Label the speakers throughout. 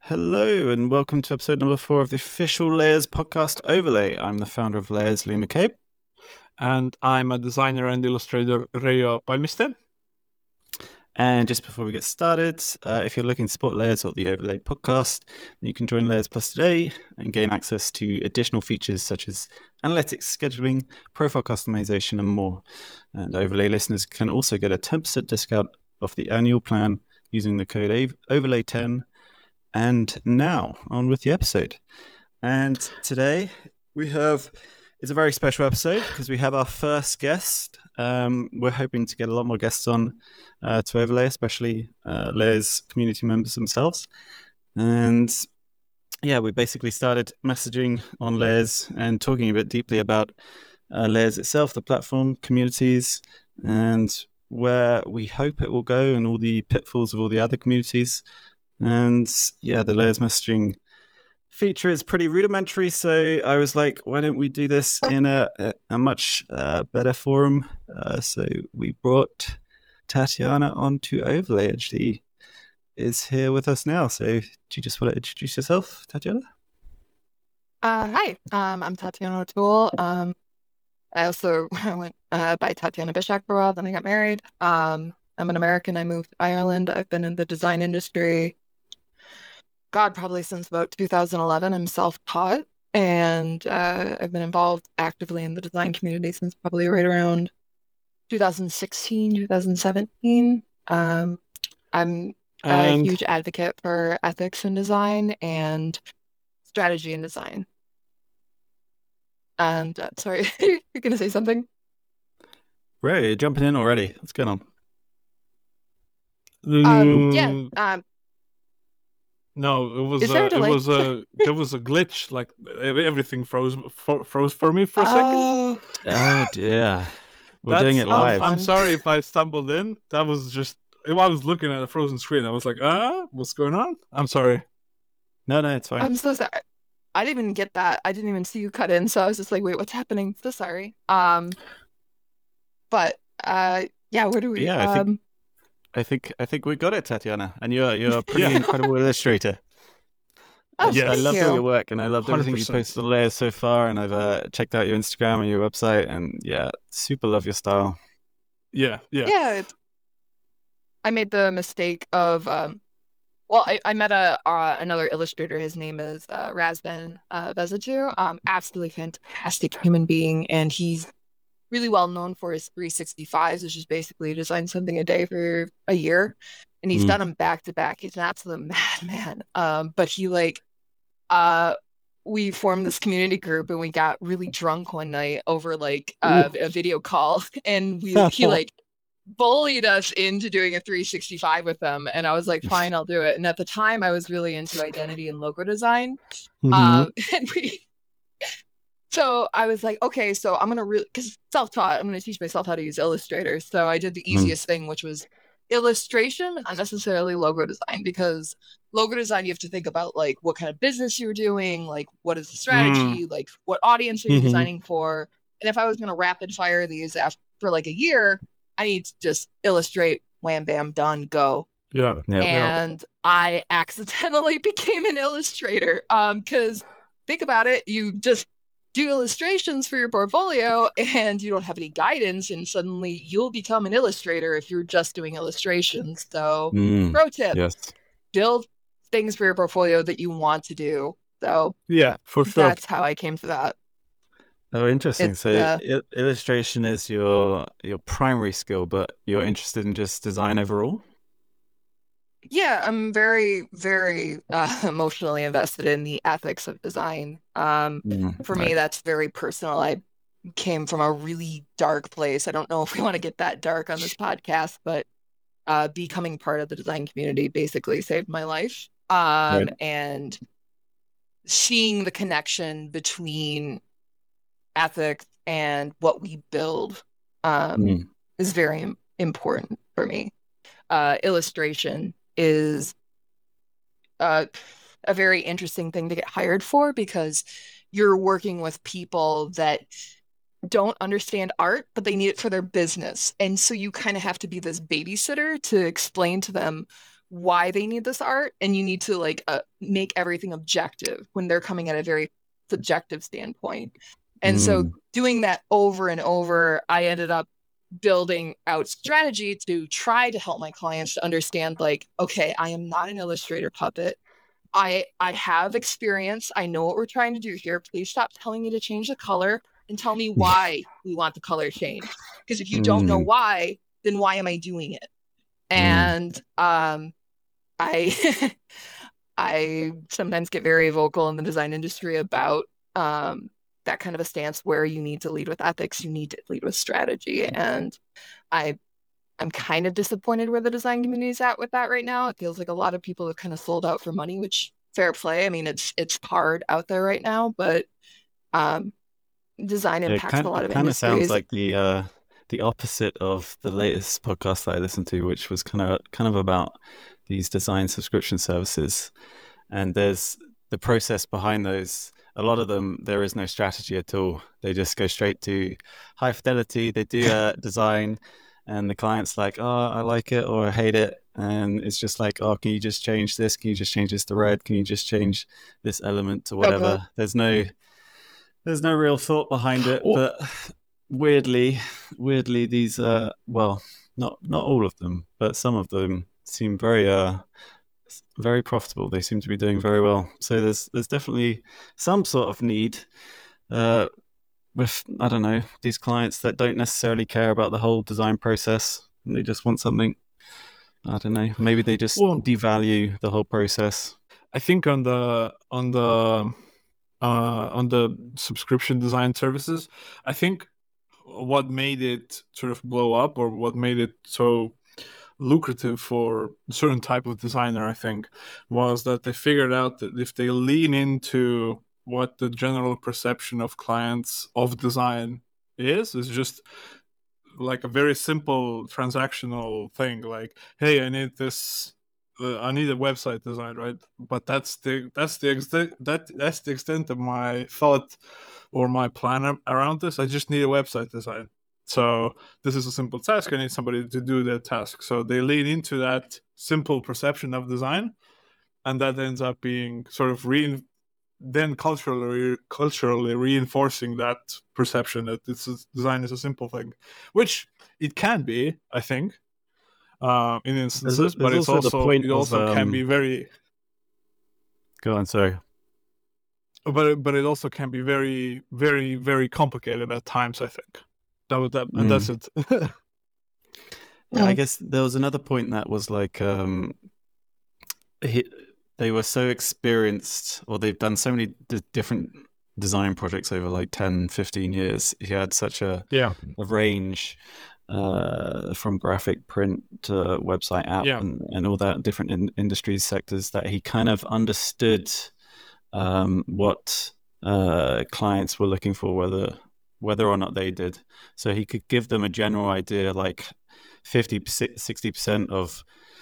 Speaker 1: Hello, and welcome to episode number 4 of the official Layers podcast overlay. I'm the founder of Layers, Lee McCabe.
Speaker 2: And I'm a designer and illustrator, Rayo Palmiste.
Speaker 1: And just before we get started, if you're looking to support Layers or the Overlay podcast, you can join Layers Plus today and gain access to additional features such as analytics, scheduling, profile customization, and more. And Overlay listeners can also get a 10% discount off the annual plan using the code OVERLAY10. And now, on with the episode. And today, it's a very special episode because we have our first guest. We're hoping to get a lot more guests on to Overlay, especially Layers community members themselves. And yeah, we basically started messaging on Layers and talking a bit deeply about Layers itself, the platform, communities, and where we hope it will go and all the pitfalls of all the other communities. And yeah, the Layers messaging feature is pretty rudimentary, so I was like, why don't we do this in a much better forum? So we brought Tatiana onto Overlay, and she is here with us now. So do you just want to introduce yourself, Tatiana?
Speaker 3: Hi, I'm Tatiana O'Toole. I also went by Tatiana Bishak for a while, then I got married. I'm an American. I moved to Ireland. I've been in the design industry probably since about 2011. I'm self-taught, and I've been involved actively in the design community since probably right around 2016, 2017. I'm a huge advocate for ethics in design and strategy in design. And sorry, you're going to say something?
Speaker 1: Right, you're jumping in already. What's going on?
Speaker 2: No, there was a glitch. Like everything froze for me for a second.
Speaker 1: Oh dear, we're doing it live.
Speaker 2: I'm sorry if I stumbled in. That was just I was looking at a frozen screen. I was like, what's going on? I'm sorry.
Speaker 1: No, it's fine.
Speaker 3: I'm so sorry. I didn't even get that. I didn't even see you cut in, so I was just like, wait, what's happening? So sorry. Where do we?
Speaker 1: Yeah, I think we got it, Tatiana, and you're a pretty incredible illustrator.
Speaker 3: Oh,
Speaker 1: I loved all
Speaker 3: you.
Speaker 1: your work, and I loved everything you
Speaker 2: 100%.
Speaker 1: posted on Layers so far, and I've checked out your Instagram and your website, and yeah, super love your style.
Speaker 2: Yeah.
Speaker 3: I made the mistake of I met another illustrator. His name is Razvan Vezicu. Absolutely fantastic human being, and he's really well known for his 365s, which is basically design something a day for a year. And he's done them back to back. He's an absolute madman. But he we formed this community group and we got really drunk one night over a video call, and he bullied us into doing a 365 with them. And I was like, fine, I'll do it. And at the time I was really into identity and logo design. So I was like, okay, so I'm going to because self-taught, I'm going to teach myself how to use Illustrator. So I did the easiest thing, which was illustration, not necessarily logo design, because logo design, you have to think about like what kind of business you're doing, like what is the strategy, like what audience are you designing for. And if I was going to rapid fire these after like a year, I need to just illustrate, wham, bam, done, go.
Speaker 2: Yeah.
Speaker 3: And I accidentally became an illustrator. Because think about it, you just do illustrations for your portfolio and you don't have any guidance, and suddenly you'll become an illustrator if you're just doing illustrations. So pro tip, build things for your portfolio that you want to do. So
Speaker 2: yeah, for sure.
Speaker 3: That's how I came to that.
Speaker 1: Oh, interesting. So illustration is your primary skill, but you're interested in just design overall?
Speaker 3: Yeah, I'm very, very emotionally invested in the ethics of design. For me, that's very personal. I came from a really dark place. I don't know if we want to get that dark on this podcast, but becoming part of the design community basically saved my life. And seeing the connection between ethics and what we build is very important for me. Illustration is a very interesting thing to get hired for, because you're working with people that don't understand art, but they need it for their business. And so you kind of have to be this babysitter to explain to them why they need this art, and you need to like make everything objective when they're coming at a very subjective standpoint. And so doing that over and over, I ended up building out strategy to try to help my clients to understand, like, okay, I am not an Illustrator puppet. I have experience. I know what we're trying to do here. Please stop telling me to change the color and tell me why we want the color changed. Because if you don't know why, then why am I doing it? And I I sometimes get very vocal in the design industry about that kind of a stance where you need to lead with ethics, you need to lead with strategy. And I'm kind of disappointed where the design community is at with that right now. It feels like a lot of people have kind of sold out for money, which fair play. I mean, it's hard out there right now, but design impacts a lot of industries. It
Speaker 1: kind of sounds like the opposite of the latest podcast that I listened to, which was kind of about these design subscription services. And there's the process behind those. A lot of them, there is no strategy at all. They just go straight to high fidelity. They do a design and the client's like, oh, I like it or I hate it. And it's just like, oh, can you just change this? Can you just change this to red? Can you just change this element to whatever? Okay. There's no real thought behind it. But weirdly, these well, not all of them, but some of them seem very profitable. They seem to be doing very well. So there's definitely some sort of need with, I don't know, these clients that don't necessarily care about the whole design process. They just want something, I don't know, maybe they just devalue the whole process.
Speaker 2: I think on the subscription design services, I think what made it sort of blow up, or what made it so lucrative for a certain type of designer, I think, was that they figured out that if they lean into what the general perception of clients of design is just like a very simple transactional thing, like, hey, I need this, I need a website design, right? But that's the extent of my thought or my plan around this. I just need a website design. So this is a simple task. I need somebody to do that task. So they lean into that simple perception of design, and that ends up being sort of then culturally reinforcing that perception that design is a simple thing, which it can be, I think, in instances, but it also can be very.
Speaker 1: Go on, sorry.
Speaker 2: But it also can be very, very, very complicated at times, I think. And that's it.
Speaker 1: Yeah, I guess there was another point that was like they were so experienced, or they've done so many different design projects over like 10, 15 years. He had such a range from graphic, print to website app and all that, different industries, sectors, that he kind of understood what clients were looking for, whether or not they did. So he could give them a general idea, like 50-60% of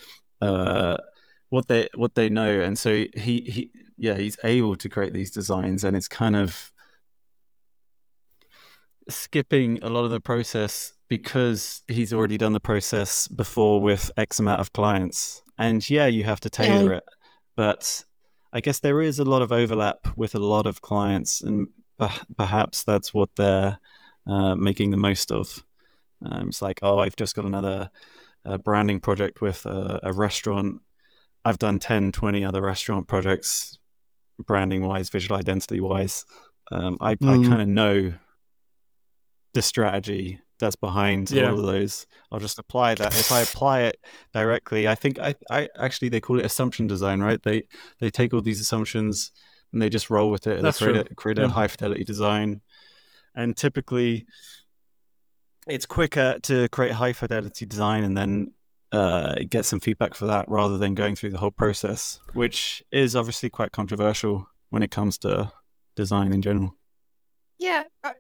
Speaker 1: what they know. And so he's able to create these designs, and it's kind of skipping a lot of the process because he's already done the process before with X amount of clients. And you have to tailor it, but I guess there is a lot of overlap with a lot of clients, and perhaps that's what they're making the most of. It's like, oh, I've just got another branding project with a restaurant. I've done 10, 20 other restaurant projects, branding-wise, visual identity-wise. I kind of know the strategy that's behind all of those. I'll just apply that. If I apply it directly, I think I actually, they call it assumption design, right? They take all these assumptions and they just roll with it. And they create a high fidelity design. And typically it's quicker to create high fidelity design and then get some feedback for that, rather than going through the whole process, which is obviously quite controversial when it comes to design in general.
Speaker 3: Yeah,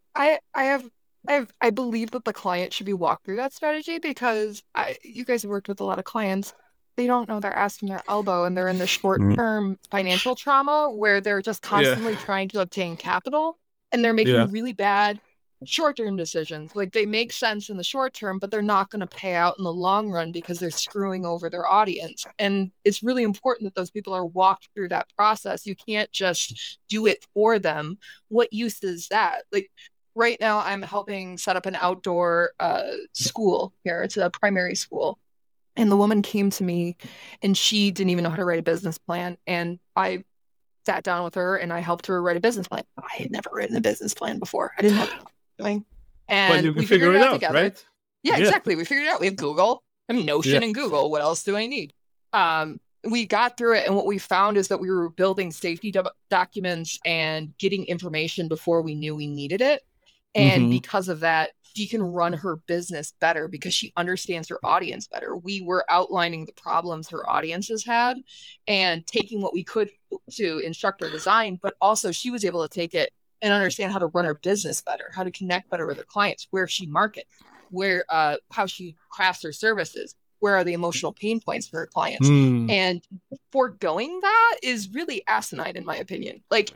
Speaker 3: I believe that the client should be walked through that strategy, because you guys have worked with a lot of clients. They don't know their ass from their elbow, and they're in the short-term financial trauma where they're just constantly trying to obtain capital, and they're making really bad short-term decisions. Like, they make sense in the short term, but they're not going to pay out in the long run because they're screwing over their audience. And it's really important that those people are walked through that process. You can't just do it for them. What use is that? Like, right now, I'm helping set up an outdoor school here. It's a primary school. And the woman came to me and she didn't even know how to write a business plan. And I sat down with her and I helped her write a business plan. I had never written a business plan before. I didn't know what I was doing. And
Speaker 2: we figured it out together. Right?
Speaker 3: Yeah, exactly. We figured it out. We have Google, Notion and Google. What else do I need? We got through it, and what we found is that we were building safety documents and getting information before we knew we needed it. And because of that, she can run her business better because she understands her audience better. We were outlining the problems her audiences had and taking what we could to instructor design, but also she was able to take it and understand how to run her business better, how to connect better with her clients, where she markets, how she crafts her services, where are the emotional pain points for her clients. And foregoing that is really asinine, in my opinion. Like,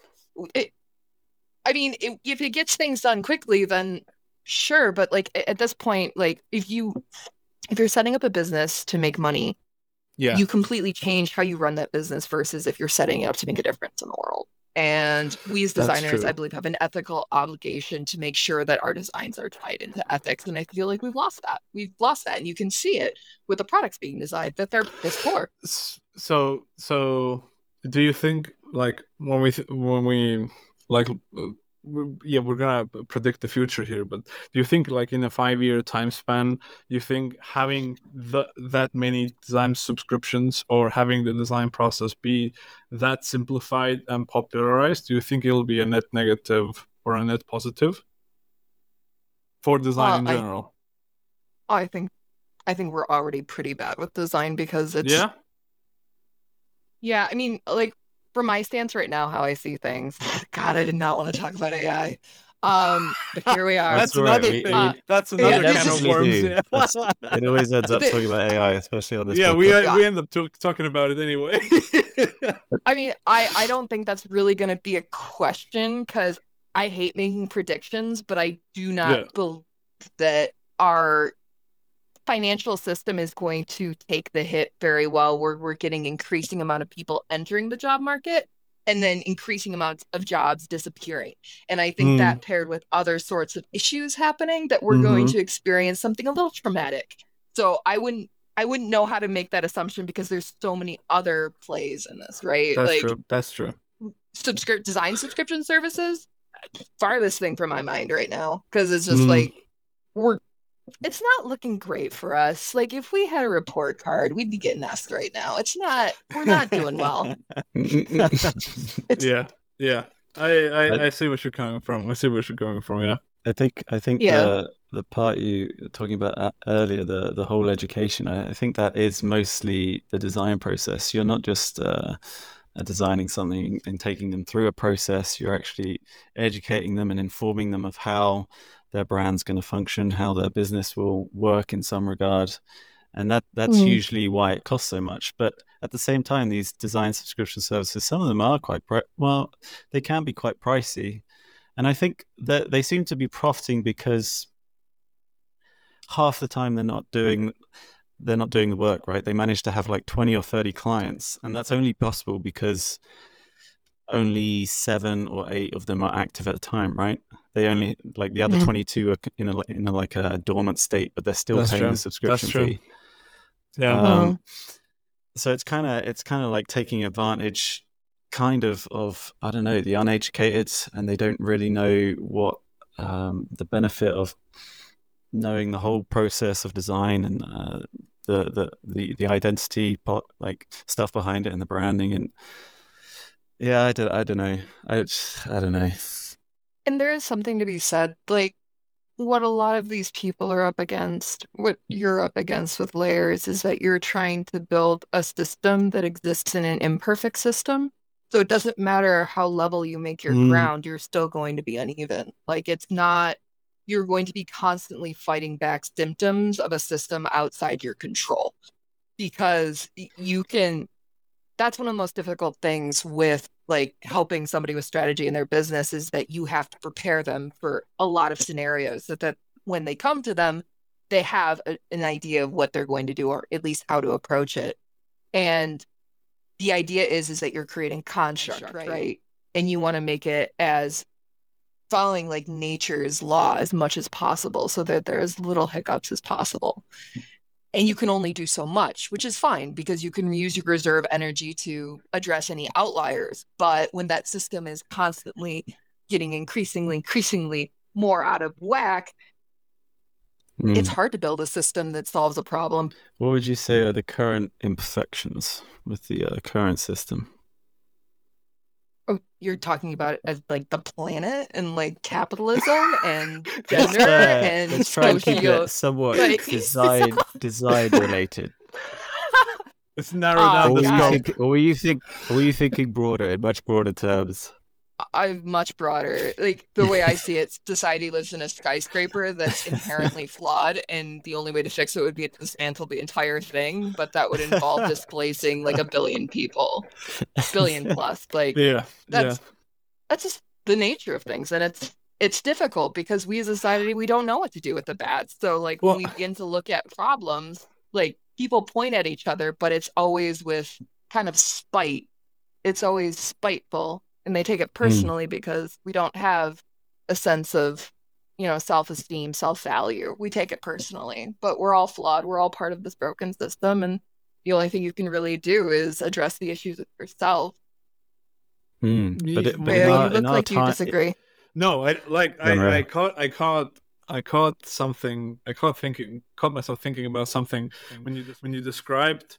Speaker 3: if it gets things done quickly, then sure. But like at this point, like if you're setting up a business to make money, you completely change how you run that business versus if you're setting it up to make a difference in the world. And we as designers, I believe, have an ethical obligation to make sure that our designs are tied into ethics. And I feel like we've lost that. And you can see it with the products being designed that they're piss poor.
Speaker 2: So do you think, like, when we like, we're gonna predict the future here, but do you think, like, in a 5-year time span, you think having that many design subscriptions or having the design process be that simplified and popularized, do you think it'll be a net negative or a net positive for design in general?
Speaker 3: I think we're already pretty bad with design because it's I mean, like, from my stance right now, how I see things. God, I did not want to talk about AI. But here we are.
Speaker 2: That's another thing. That's another can of worms.
Speaker 1: It always ends up talking about AI, especially on this.
Speaker 2: Yeah, we end up talking about it anyway.
Speaker 3: I mean, I don't think that's really going to be a question because I hate making predictions, but I do not believe that our financial system is going to take the hit very well. We're getting increasing amount of people entering the job market and then increasing amounts of jobs disappearing. And I think that paired with other sorts of issues happening, that we're going to experience something a little traumatic. So I wouldn't know how to make that assumption because there's so many other plays in this, right?
Speaker 2: That's true.
Speaker 3: Design subscription services, farthest thing from my mind right now, because it's just like it's not looking great for us. Like, if we had a report card, we'd be getting asked right now. We're not doing well.
Speaker 2: Yeah. I see where you're coming from. Yeah.
Speaker 1: I think the part you were talking about earlier, the whole education, I think that is mostly the design process. You're not just designing something and taking them through a process. You're actually educating them and informing them of how their brand's going to function, how their business will work in some regard. And that's usually why it costs so much. But at the same time, these design subscription services, some of them are they can be quite pricey. And I think that they seem to be profiting because half the time they're not doing the work, right? They manage to have like 20 or 30 clients. And that's only possible because only 7 or 8 of them are active at a time, right? They only, like, the other 22 are in a dormant state, but they're still paying the subscription fee.
Speaker 2: Yeah.
Speaker 1: So it's kind of like taking advantage kind of I don't know, the uneducated, and they don't really know what the benefit of knowing the whole process of design and the identity part, like stuff behind it, and the branding. And I don't know. I don't know.
Speaker 3: And there is something to be said, like, what a lot of these people are up against, what you're up against with layers, is that you're trying to build a system that exists in an imperfect system. So it doesn't matter how level you make your ground, you're still going to be uneven. Like, you're going to be constantly fighting back symptoms of a system outside your control. Because you can that's one of the most difficult things with like helping somebody with strategy in their business, is that you have to prepare them for a lot of scenarios, that when they come to them, they have an idea of what they're going to do, or at least how to approach it. And the idea is that you're creating construct, right? And you want to make it as following like nature's law as much as possible, so that there are as little hiccups as possible. And you can only do so much, which is fine, because you can use your reserve energy to address any outliers. But when that system is constantly getting increasingly more out of whack, it's hard to build a system that solves a problem.
Speaker 1: What would you say are the current imperfections with the current system?
Speaker 3: Oh, you're talking about it as like the planet and like capitalism and gender and
Speaker 1: let's try and keep it somewhat
Speaker 3: like,
Speaker 1: design related.
Speaker 2: Let's narrow down the scope.
Speaker 1: Or were you thinking broader, in much broader terms?
Speaker 3: I'm much broader. Like, the way I see it, society lives in a skyscraper that's inherently flawed, and the only way to fix it would be to dismantle the entire thing, but that would involve displacing like 1 billion people. 1 billion plus. Like, that's just the nature of things. And it's difficult because we as a society, we don't know what to do with the bad. So like, when we begin to look at problems, like, people point at each other, but it's always with kind of spite. It's always spiteful. And they take it personally because we don't have a sense of, self-esteem, self-value. We take it personally, but we're all flawed. We're all part of this broken system. And the only thing you can really do is address the issues with yourself.
Speaker 1: But
Speaker 3: you look like you disagree.
Speaker 2: No, I caught myself thinking about something when you described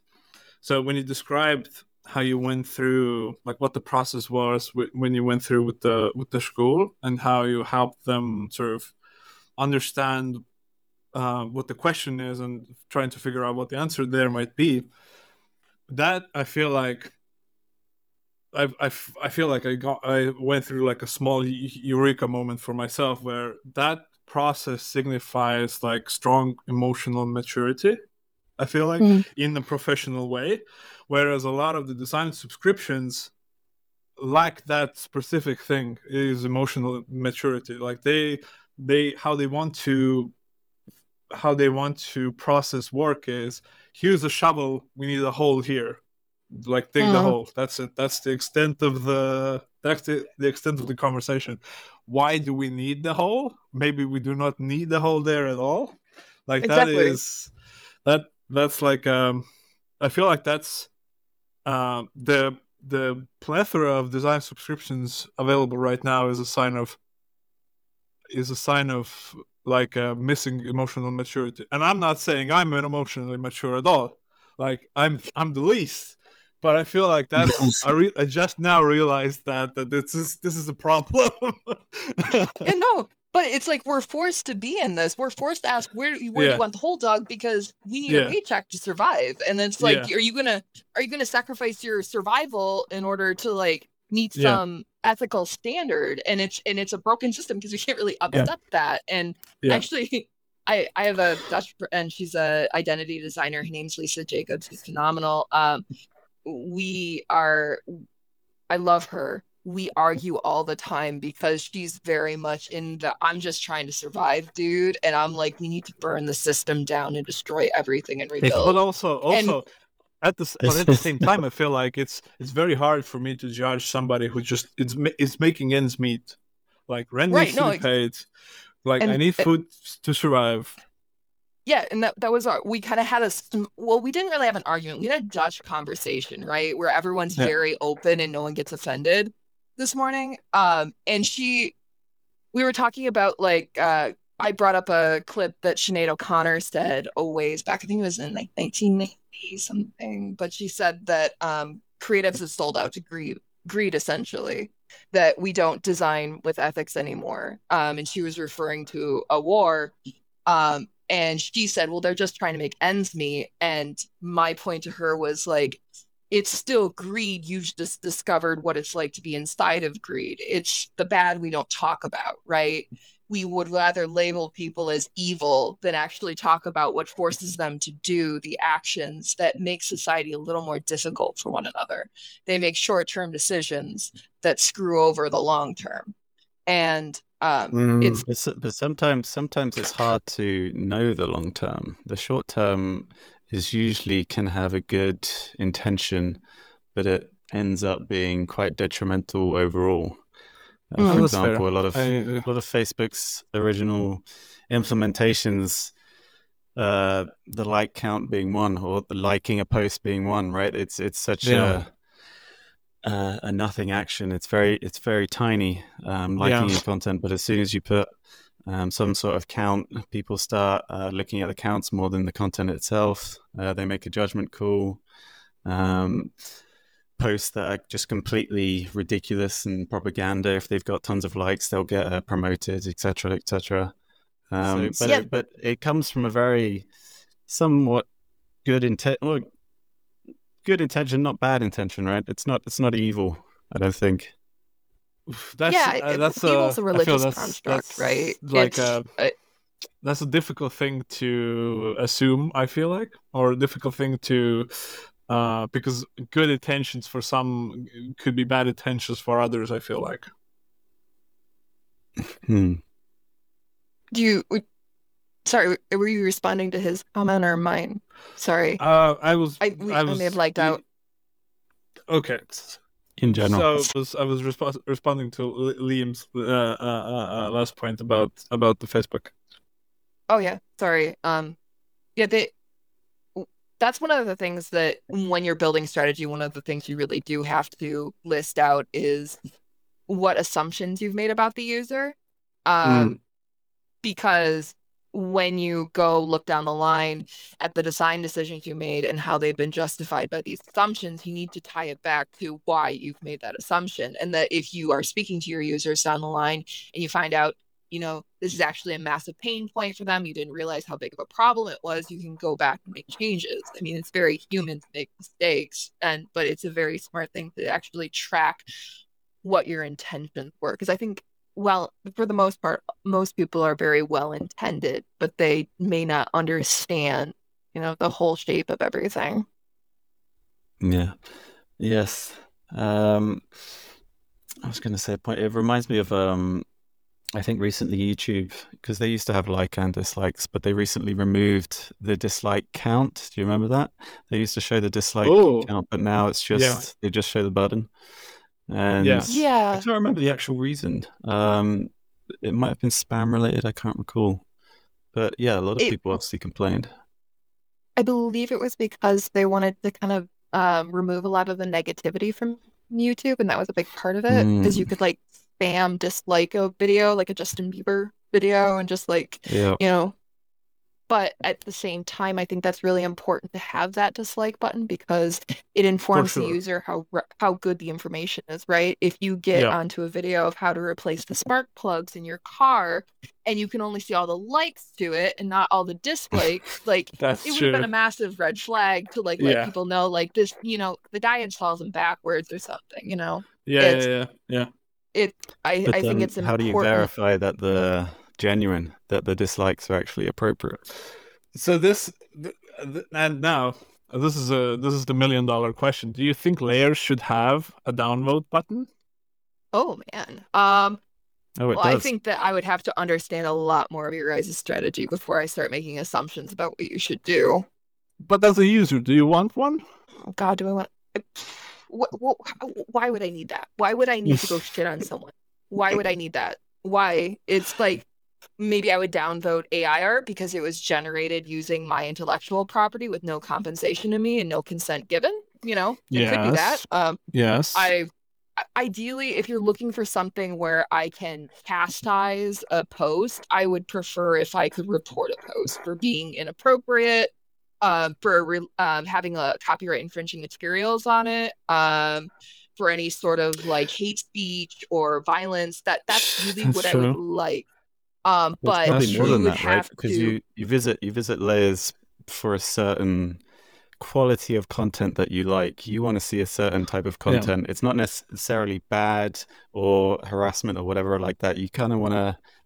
Speaker 2: how you went through, like, what the process was when you went through with the school, and how you helped them sort of understand what the question is and trying to figure out what the answer there might be. That I feel like I went through like a small eureka moment for myself, where that process signifies like strong emotional maturity, I feel like, in a professional way. Whereas a lot of the design subscriptions lack that specific thing, is emotional maturity. Like how they want to process work is, here's a shovel, we need a hole here, like, dig the hole. That's it. That's the extent of the extent of the conversation. Why do we need the hole? Maybe we do not need the hole there at all. Like, exactly. That's like I feel like that's the plethora of design subscriptions available right now is a sign of like missing emotional maturity. And I'm not saying I'm emotionally mature at all. Like, I'm the least. But I feel like that's I just now realized that this is a problem.
Speaker 3: No. But it's like, we're forced to be in this. We're forced to ask, where do you want the whole dog, because we need a paycheck to survive. And then it's like, are you gonna sacrifice your survival in order to like meet some ethical standard? And it's a broken system, because we can't really upset that. And actually, I have a Dutch friend, she's a identity designer. Her name's Lisa Jacobs. She's phenomenal. I love her. We argue all the time, because she's very much in the I'm just trying to survive dude, and I'm like, we need to burn the system down and destroy everything and rebuild.
Speaker 2: But also at the same time, I feel like it's very hard for me to judge somebody who just is making ends meet. Like, rent needs to be paid. Like, I need food to survive.
Speaker 3: Yeah, and that was we kind of had we didn't really have an argument. We had a Dutch conversation, right, where everyone's very open and no one gets offended this morning. And we were talking about, like, I brought up a clip that Sinead O'Connor said a ways back. I think it was in like 1990 something, but she said that creatives have sold out to greed, essentially, that we don't design with ethics anymore. And she was referring to a war. And she said, well, they're just trying to make ends meet. And my point to her was like, it's still greed. You've just discovered what it's like to be inside of greed. It's the bad we don't talk about, right? we would rather label people as evil than actually talk about what forces them to do the actions that make society a little more difficult for one another. They make short-term decisions that screw over the long term. And
Speaker 1: but sometimes it's hard to know the long term. The short term is usually can have a good intention, but it ends up being quite detrimental overall. For example, a lot of Facebook's original implementations, the like count being one, or the liking a post being one, right? It's such a nothing action. It's very tiny, liking your content, but as soon as you put some sort of count, people start looking at the counts more than the content itself. They make a judgment call. Posts that are just completely ridiculous and propaganda, if they've got tons of likes, they'll get promoted, etc., etc. But it comes from a very somewhat good intent. Well, good intention, not bad intention, right? It's not evil, I don't think.
Speaker 3: That's evil's a religious construct, right?
Speaker 2: Like that's a difficult thing to assume, I feel like, or a difficult thing to because good intentions for some could be bad intentions for others, I feel like.
Speaker 3: Sorry, were you responding to his comment or mine? Sorry.
Speaker 2: I
Speaker 3: may have liked out.
Speaker 2: Okay.
Speaker 1: In general.
Speaker 2: So I was responding to Liam's last point about the Facebook.
Speaker 3: Oh yeah, sorry. That's one of the things that when you're building strategy, one of the things you really do have to list out is what assumptions you've made about the user. Because when you go look down the line at the design decisions you made and how they've been justified by these assumptions, you need to tie it back to why you've made that assumption. And that if you are speaking to your users down the line and you find out, this is actually a massive pain point for them, you didn't realize how big of a problem it was, you can go back and make changes. I mean, it's very human to make mistakes, but it's a very smart thing to actually track what your intentions were. Because I think, well, for the most part, most people are very well intended, but they may not understand, the whole shape of everything.
Speaker 1: Yeah. Yes. I was going to say a point. It reminds me of I think recently YouTube, because they used to have like and dislikes, but they recently removed the dislike count. Do you remember that? They used to show the dislike count, but now it's just they just show the button. And I can't remember the actual reason. It might have been spam related. I can't recall. But yeah, a lot of people obviously complained.
Speaker 3: I believe it was because they wanted to kind of remove a lot of the negativity from YouTube, and that was a big part of it, because you could like spam dislike a video, like a Justin Bieber video, and just like but at the same time, I think that's really important to have that dislike button, because it informs the user how good the information is, right? If you get onto a video of how to replace the spark plugs in your car and you can only see all the likes to it and not all the dislikes, like it would have been a massive red flag to like let people know, like, this, the guy installs them backwards or something,
Speaker 2: Yeah.
Speaker 3: I think it's important.
Speaker 1: How do you verify that the genuine, that the dislikes are actually appropriate?
Speaker 2: So and now this is the $1 million question. Do you think layers should have a downvote button?
Speaker 3: Oh man.
Speaker 1: Does.
Speaker 3: I think that I would have to understand a lot more of your guys' strategy before I start making assumptions about what you should do.
Speaker 2: But as a user, do you want one?
Speaker 3: Oh God, do I want? Why would I need that? Why would I need to go shit on someone? Why would I need that? Why? It's like, maybe I would downvote AI art because it was generated using my intellectual property with no compensation to me and no consent given. It could be that.
Speaker 2: Yes.
Speaker 3: Ideally, if you're looking for something where I can chastise a post, I would prefer if I could report a post for being inappropriate, for having a copyright infringing materials on it, for any sort of like hate speech or violence. That's really what I would like. But
Speaker 1: probably more than that, right? Because you visit layers for a certain quality of content that you like. You want to see a certain type of content. It's not necessarily bad or harassment or whatever like that. You kind of want to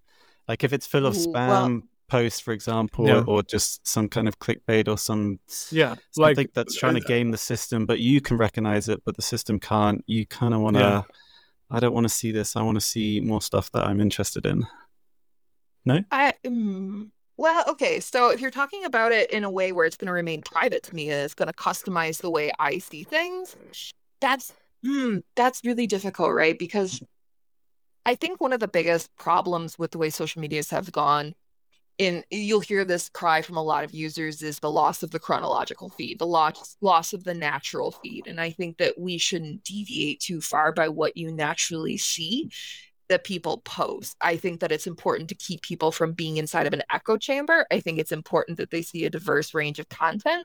Speaker 1: Like if it's full of spam posts, for example, or just some kind of clickbait or something that's trying to game the system, but you can recognize it, but the system can't. You kind of want to. I don't want to see this. I want to see more stuff that I'm interested in. No?
Speaker 3: Well, okay. So if you're talking about it in a way where it's going to remain private to me, and it's going to customize the way I see things, that's really difficult, right? Because I think one of the biggest problems with the way social medias have gone, you'll hear this cry from a lot of users, is the loss of the chronological feed, the loss of the natural feed. And I think that we shouldn't deviate too far by what you naturally see that people post. I think that it's important to keep people from being inside of an echo chamber. I think it's important that they see a diverse range of content.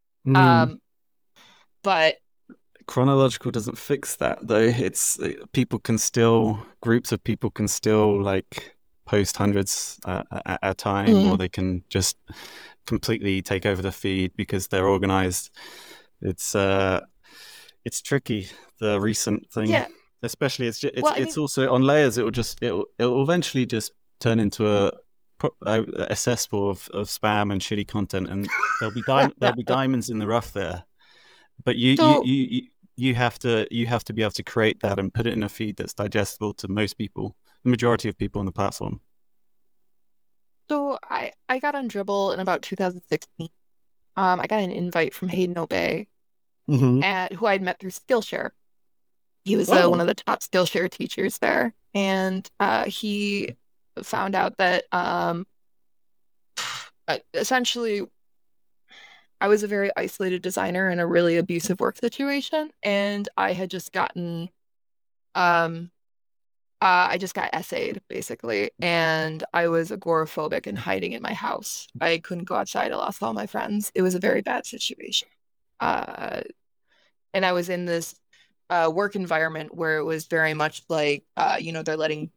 Speaker 3: But
Speaker 1: chronological doesn't fix that, though. It's groups of people can still like post hundreds at a time, or they can just completely take over the feed because they're organized. It's tricky, the recent thing. Yeah. Especially it's also on layers. It'll eventually just turn into a cesspool of spam and shitty content, and there'll be diamonds in the rough there. But you have to be able to create that and put it in a feed that's digestible to most people, the majority of people on the platform.
Speaker 3: So I got on Dribbble in about 2016. I got an invite from Hayden Obey, who I'd met through Skillshare. He was one of the top Skillshare teachers there, and he found out that essentially I was a very isolated designer in a really abusive work situation, and I had just gotten I just got essayed, basically, and I was agoraphobic and hiding in my house. I couldn't go outside. I lost all my friends. It was a very bad situation. And I was in this work environment where it was very much like, they're letting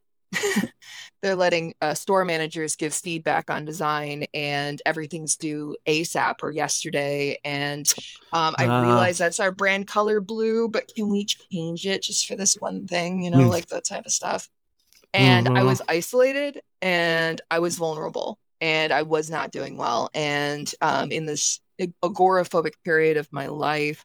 Speaker 3: store managers give feedback on design, and everything's due ASAP or yesterday. And I realized that's our brand color blue, but can we change it just for this one thing, like that type of stuff. And I was isolated and I was vulnerable and I was not doing well. And in this agoraphobic period of my life,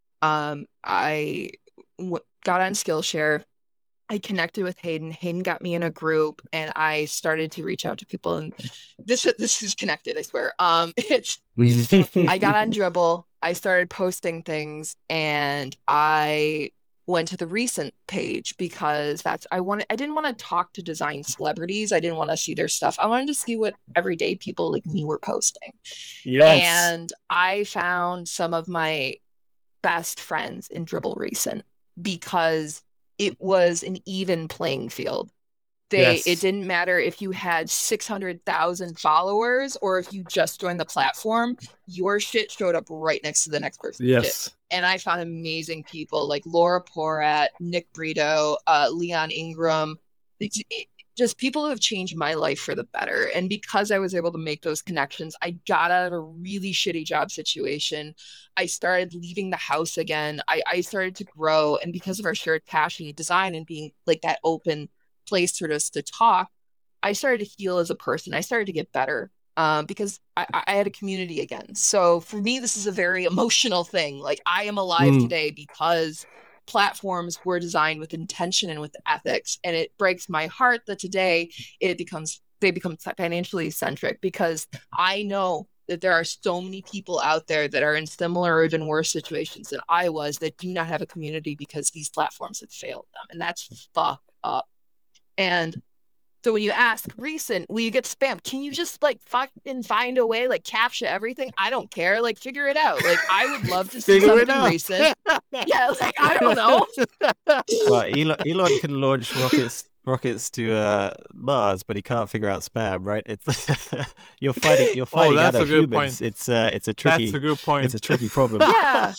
Speaker 3: I got on Skillshare. I connected with Hayden. Hayden got me in a group, and I started to reach out to people. And this is connected, I swear. I got on Dribbble. I started posting things, and I went to the recent page because I didn't want to talk to design celebrities. I didn't want to see their stuff. I wanted to see what everyday people like me were posting. Yes. And I found some of my best friends in Dribbble recent because it was an even playing field. It didn't matter if you had 600,000 followers or if you just joined the platform, your shit showed up right next to the next person's shit. And I found amazing people like Laura Porat, Nick Brito, Leon Ingram, just people who have changed my life for the better. And because I was able to make those connections, I got out of a really shitty job situation. I started leaving the house again. I started to grow. And because of our shared passion in design and being like that open place for us to talk, I started to heal as a person. I started to get better because I had a community again. So for me, this is a very emotional thing. Like, I am alive today because platforms were designed with intention and with ethics. And it breaks my heart that today they become financially centric, because I know that there are so many people out there that are in similar or even worse situations than I was that do not have a community because these platforms have failed them. And that's fucked up. And so when you ask recent, will you get spammed? Can you just like fucking find a way, like capture everything? I don't care. Like, figure it out. Like, I would love to see something recent. Yeah, like, I don't know.
Speaker 1: Well, Elon can launch rockets to Mars, but he can't figure out spam, right? It's you're fighting
Speaker 2: that's
Speaker 1: other
Speaker 2: a good
Speaker 1: humans.
Speaker 2: Point.
Speaker 1: It's a tricky.
Speaker 2: That's a good point.
Speaker 1: It's a tricky problem.
Speaker 3: Yeah,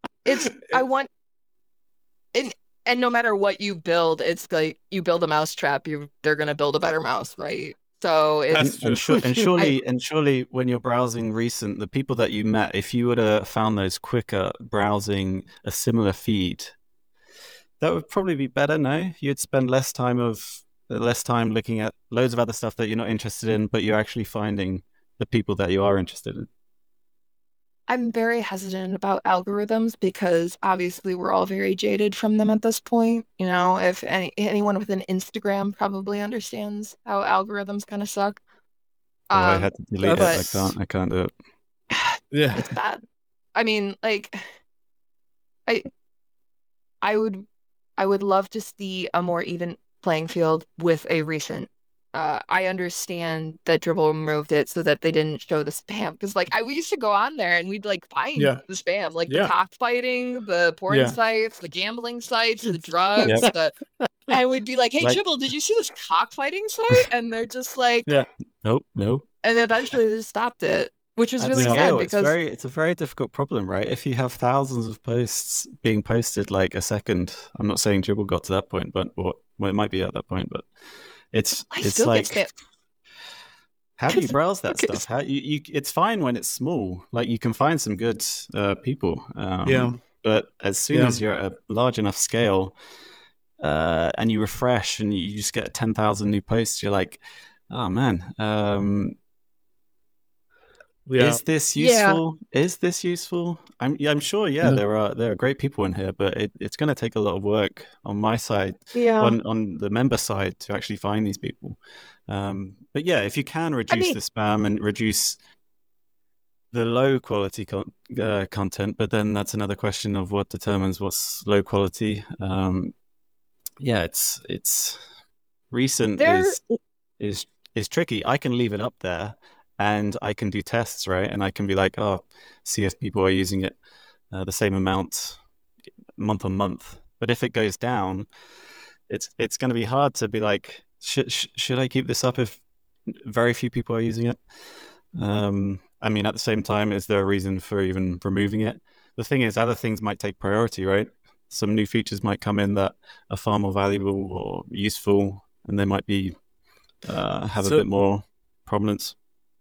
Speaker 3: And no matter what you build, it's like you build a mousetrap, they're going to build a better mouse, right? So
Speaker 1: surely when you're browsing recent, the people that you met, if you would have found those quicker browsing a similar feed, that would probably be better. No, you'd spend less time of less time looking at loads of other stuff that you're not interested in, but you're actually finding the people that you are interested in?
Speaker 3: I'm very hesitant about algorithms because obviously we're all very jaded from them at this point. You know, if anyone with an Instagram probably understands how algorithms kind of suck.
Speaker 1: Oh, I had to delete it.
Speaker 2: That's-
Speaker 1: I can't do it.
Speaker 2: Yeah.
Speaker 3: It's bad. I mean, like, I I would I would love to see a more even playing field with a recent. I understand that Dribble removed it so that they didn't show the spam because, like, we used to go on there and we'd like find
Speaker 2: Yeah.
Speaker 3: the spam, like the
Speaker 2: Yeah.
Speaker 3: cockfighting, the porn
Speaker 2: Yeah.
Speaker 3: sites, the gambling sites, the drugs,
Speaker 1: Yep.
Speaker 3: and we'd be like, "Hey,
Speaker 1: Like-
Speaker 3: Dribble, did you see this cockfighting site?" And they're just like,
Speaker 2: Yeah.
Speaker 1: Nope.
Speaker 3: and eventually they just stopped it, which was
Speaker 1: At
Speaker 3: really
Speaker 1: scale,
Speaker 3: sad because
Speaker 1: it's a very difficult problem, right? If you have thousands of posts being posted like a second, I'm not saying Dribble got to that point, but well, it might be at that point, but it's
Speaker 3: I still
Speaker 1: like,
Speaker 3: get spam.
Speaker 1: how do you browse that
Speaker 3: Okay.
Speaker 1: stuff? How you it's fine when it's small, like you can find some good people,
Speaker 2: Yeah.
Speaker 1: but as soon
Speaker 2: Yeah.
Speaker 1: as you're at a large enough scale, and you refresh and you just get 10,000 new posts, you're like, oh man,
Speaker 2: Yeah.
Speaker 1: is this
Speaker 3: Yeah.
Speaker 1: useful? Is this useful? I'm sure. Yeah,
Speaker 2: Yeah.
Speaker 1: there are great people in here, but it's going to take a lot of work on my side,
Speaker 3: Yeah.
Speaker 1: on the member side, to actually find these people. But yeah, if you can reduce the spam and reduce the low quality content, but then that's another question of what determines what's low quality. Yeah, it's recent is tricky. I can leave it up there and I can do tests, right? And I can be like, oh, see if people are using it the same amount month on month. But if it goes down, it's going to be hard to be like, should I keep this up if very few people are using it? I mean, at the same time, is there a reason for even removing it? The thing is, other things might take priority, right? Some new features might come in that are far more valuable or useful, and they might be have a bit more prominence.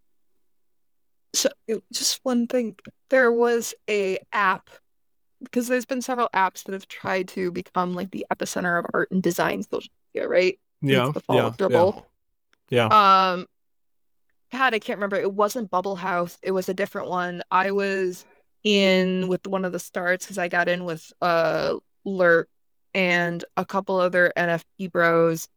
Speaker 3: So just one thing, there was a app because there's been several apps that have tried to become like the epicenter of art and design social media, right?
Speaker 2: Yeah.
Speaker 3: The fall of Dribble.
Speaker 2: Yeah.
Speaker 3: God, I can't remember. It wasn't Bubble House. It was a different one. I was in with one of the starts because I got in with Lurk and a couple other NFT bros,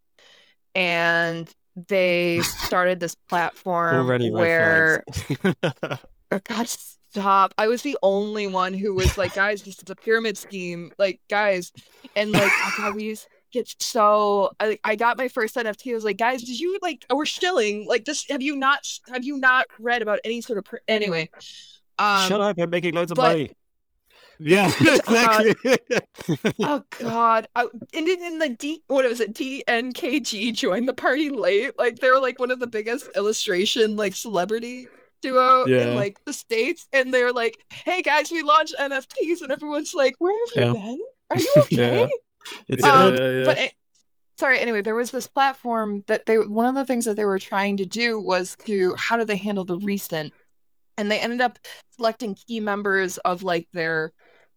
Speaker 3: and they started this platform
Speaker 1: Already
Speaker 3: where oh, God, stop. I was the only one who was like, guys, this is a pyramid scheme. Like, guys. And like, oh God, we used get so I got my first NFT. I was like, guys, did you like we're shilling like this? Have you not read about any sort of anyway?
Speaker 1: Shut up! I'm making loads of
Speaker 3: but-
Speaker 1: money.
Speaker 2: Yeah. Exactly.
Speaker 3: Oh God! And then the what was it? DNKG joined the party late. Like they were like one of the biggest illustration like celebrity duo in like the States, and they're like, "Hey guys, we launched NFTs," and everyone's like, "Where have you been? Are you okay?"
Speaker 1: It's
Speaker 3: But sorry. Anyway, there was this platform that one of the things that they were trying to do was how do they handle the recent, and they ended up selecting key members of like their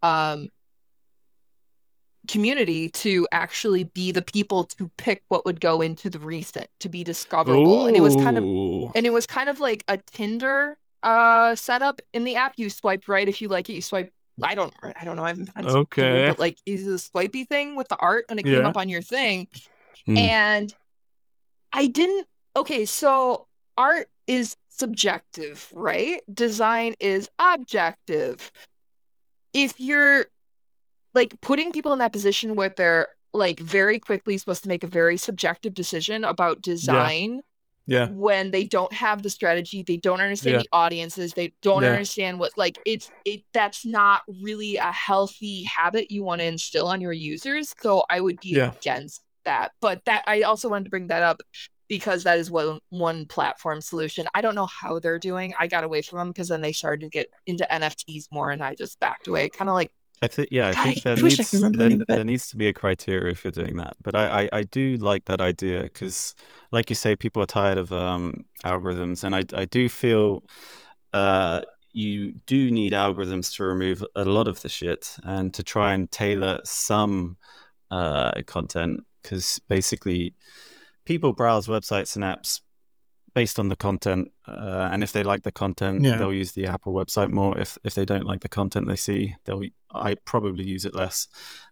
Speaker 3: community to actually be the people to pick what would go into the recent to be discoverable. And it was kind of like a Tinder setup in the app. You swiped right if you like it, you swipe I don't know. I haven't had Tinder, but like is a swipey thing with the art and it came up on your thing. And I didn't so art is subjective, right? Design is objective. If you're like putting people in that position where they're like very quickly supposed to make a very subjective decision about design when they don't have the strategy, they don't understand the audiences, they don't understand what like that's not really a healthy habit you want to instill on your users. So I would be against that. But that I also wanted to bring that up because that is one platform solution. I don't know how they're doing. I got away from them because then they started to get into NFTs more and I just backed away. Kind of like
Speaker 1: I think there needs to be a criteria if you're doing that. But I do like that idea because, like you say, people are tired of algorithms, and I do feel you do need algorithms to remove a lot of the shit and to try and tailor some content because basically people browse websites and apps based on the content, and if they like the content, they'll use the app or website more. If they don't like the content they see, I probably use it less.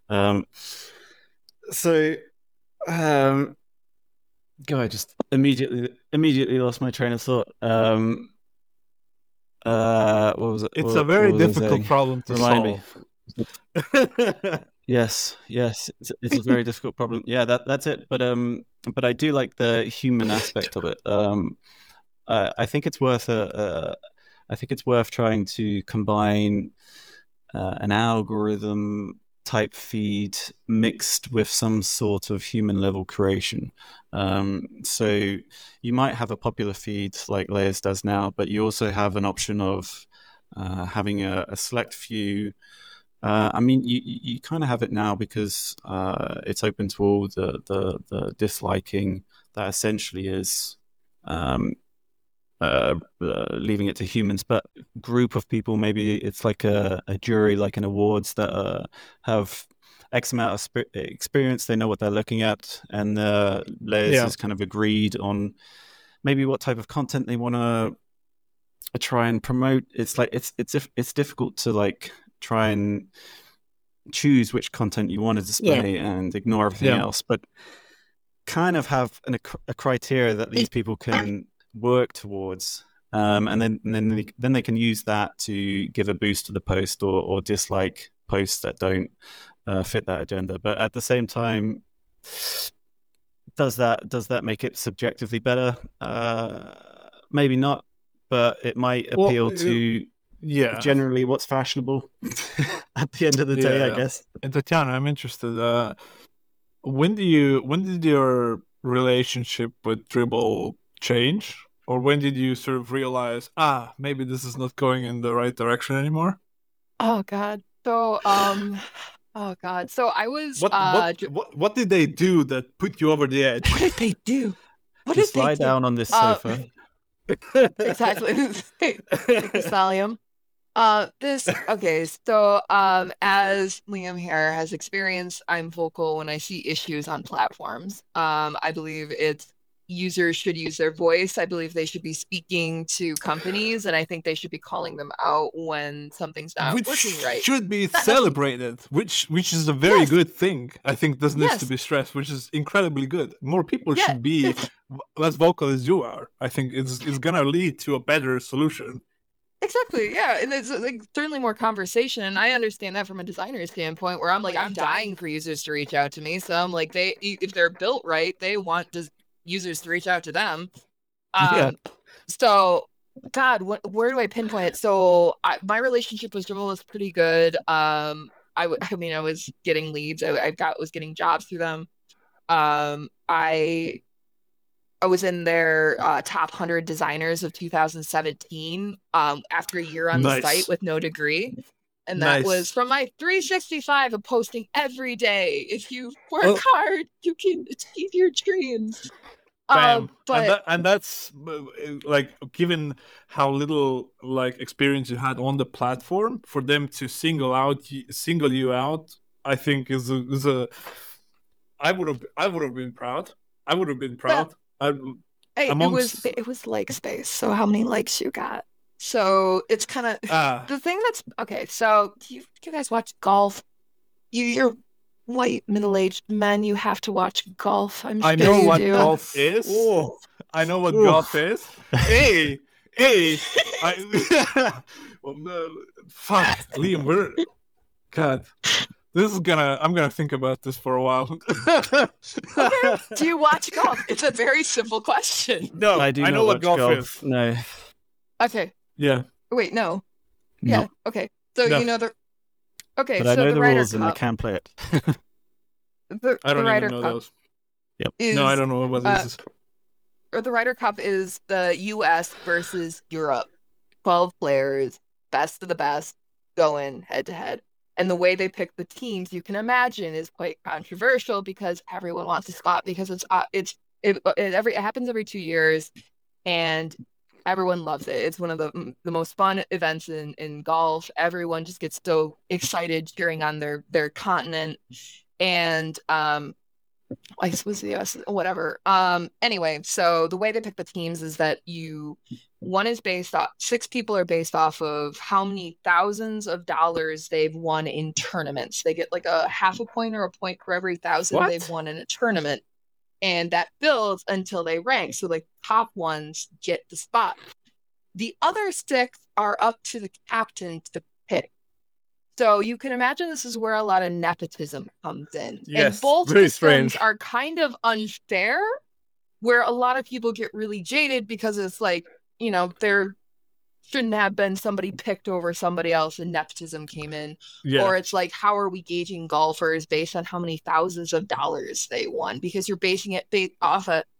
Speaker 1: I just immediately lost my train of thought. What was it?
Speaker 2: It's a very difficult problem to
Speaker 1: Remind
Speaker 2: solve.
Speaker 1: Me. Yes, it's a very difficult problem. Yeah, that's it. But I do like the human aspect of it. I think it's worth trying to combine an algorithm type feed mixed with some sort of human level creation. So you might have a popular feed like Layers does now, but you also have an option of having a select few. I mean, you kind of have it now because it's open to all the disliking that essentially is leaving it to humans, but group of people, maybe it's like a jury, like in awards, that have X amount of experience. They know what they're looking at, and Layers is kind of agreed on maybe what type of content they want to try and promote. It's like it's difficult to like try and choose which content you want to display and ignore everything else, but kind of have a criteria that these people can work towards, and then they can use that to give a boost to the post or dislike posts that don't fit that agenda. But at the same time, does that make it subjectively better? Maybe not, but it might appeal to generally what's fashionable at the end of the day, I guess.
Speaker 2: And Tatiana, I'm interested. When did your relationship with Dribbble change, or when did you sort of realize, maybe this is not going in the right direction anymore?
Speaker 3: Oh God. So So I was.
Speaker 2: What did they do that put you over the edge?
Speaker 3: What did they do?
Speaker 1: Just lie down on this sofa.
Speaker 3: Exactly. Take the Valium. So as Liam here has experienced, I'm vocal when I see issues on platforms. I believe users should use their voice. I believe they should be speaking to companies, and I think they should be calling them out when something's not working right.
Speaker 2: Should be celebrated, which is a very good thing. I think this needs to be stressed, which is incredibly good. More people should be as vocal as you are. I think it's gonna lead to a better solution.
Speaker 3: Exactly, yeah, and it's like certainly more conversation, and I understand that from a designer standpoint, where I'm dying for users to reach out to me. So I'm like, if they're built right, they want users to reach out to them. So, God, where do I pinpoint it? So my relationship with Dribbble was pretty good. I was getting leads. I was getting jobs through them. I was in their top 100 designers of 2017 after a year on the site with no degree. And that was from my 365 of posting every day. If you work hard, you can achieve your dreams.
Speaker 2: Bam. And that's like, given how little like experience you had on the platform, for them to single you out, I think is a I would have been proud. I would have been proud.
Speaker 3: It was like space. So how many likes you got? So it's kind of the thing that's okay. So do you guys watch golf? You're white middle-aged men. You have to watch golf.
Speaker 2: I know what golf is. I know what golf is. Hey. Fuck, Liam. God. I'm gonna think about this for a while.
Speaker 3: Okay. Do you watch golf? It's a very simple question.
Speaker 2: No, I know what golf is.
Speaker 1: No.
Speaker 3: Okay.
Speaker 2: Yeah.
Speaker 3: Wait, no. Yeah.
Speaker 1: No.
Speaker 3: Okay. So you know the. Okay.
Speaker 1: But
Speaker 3: so
Speaker 1: I know the rules
Speaker 3: Cup,
Speaker 1: and I can play it.
Speaker 2: I don't even know those.
Speaker 1: Yep.
Speaker 2: No, I don't know what this is.
Speaker 3: Or the Ryder Cup is the U.S. versus Europe. 12 players, best of the best, going head to head. And the way they pick the teams, you can imagine, is quite controversial because everyone wants to spot, because it happens every 2 years, and everyone loves it. It's one of the most fun events in golf. Everyone just gets so excited cheering on their continent, and I suppose the US, whatever. Anyway, so the way they pick the teams is that one is based off, 6 people are based off of how many thousands of dollars they've won in tournaments. They get like a half a point or a point for every thousand they've won in a tournament. And that builds until they rank. So like top ones get the spot. The other 6 are up to the captain to pick. So you can imagine this is where a lot of nepotism comes in.
Speaker 2: Yes,
Speaker 3: and both
Speaker 2: very
Speaker 3: systems
Speaker 2: strange.
Speaker 3: are kind of unfair, where a lot of people get really jaded because it's like, there shouldn't have been somebody picked over somebody else and nepotism came in.
Speaker 2: Yeah.
Speaker 3: Or it's like, how are we gauging golfers based on how many thousands of dollars they won? Because you're basing it off a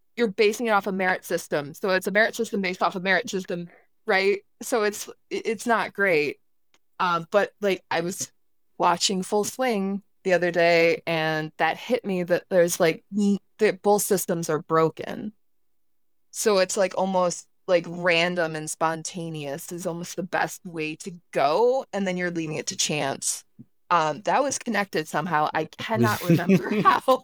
Speaker 3: merit system. So it's a merit system based off a merit system, right? So it's not great. But like I was watching Full Swing the other day, and that hit me that there's like that both systems are broken. So it's like almost like random and spontaneous is almost the best way to go, and then you're leaving it to chance. That was connected somehow. I cannot remember how.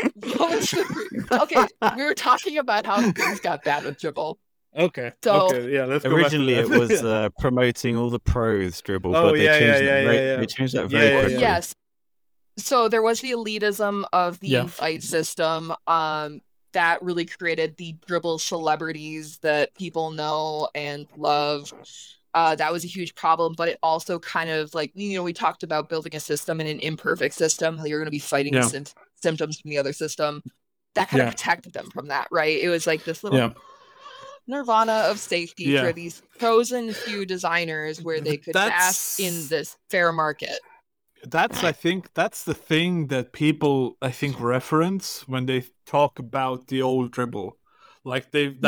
Speaker 3: Okay, we were talking about how things got bad with Dribbble.
Speaker 2: Okay.
Speaker 3: So
Speaker 2: okay. Yeah. Let's
Speaker 1: originally
Speaker 2: go back to
Speaker 1: it was promoting all the pros Dribbble,
Speaker 2: Oh,
Speaker 1: but they
Speaker 2: yeah,
Speaker 1: changed
Speaker 2: yeah,
Speaker 1: it.
Speaker 2: yeah, yeah.
Speaker 1: They changed that very
Speaker 2: Yeah,
Speaker 1: quickly.
Speaker 3: Yes. So there was the elitism of the
Speaker 2: Yeah.
Speaker 3: invite system. That really created the Dribbble celebrities that people know and love. That was a huge problem, but it also kind of like, we talked about building a system in an imperfect system. You're going to be fighting
Speaker 2: Yeah.
Speaker 3: symptoms from the other system. That kind
Speaker 2: Yeah.
Speaker 3: of protected them from that, right? It was like this little
Speaker 2: Yeah.
Speaker 3: nirvana of safety
Speaker 2: Yeah.
Speaker 3: for these chosen few designers where they could bask in this fair market.
Speaker 2: I think that's the thing that people, I think, reference when they talk about the old Dribbble. Like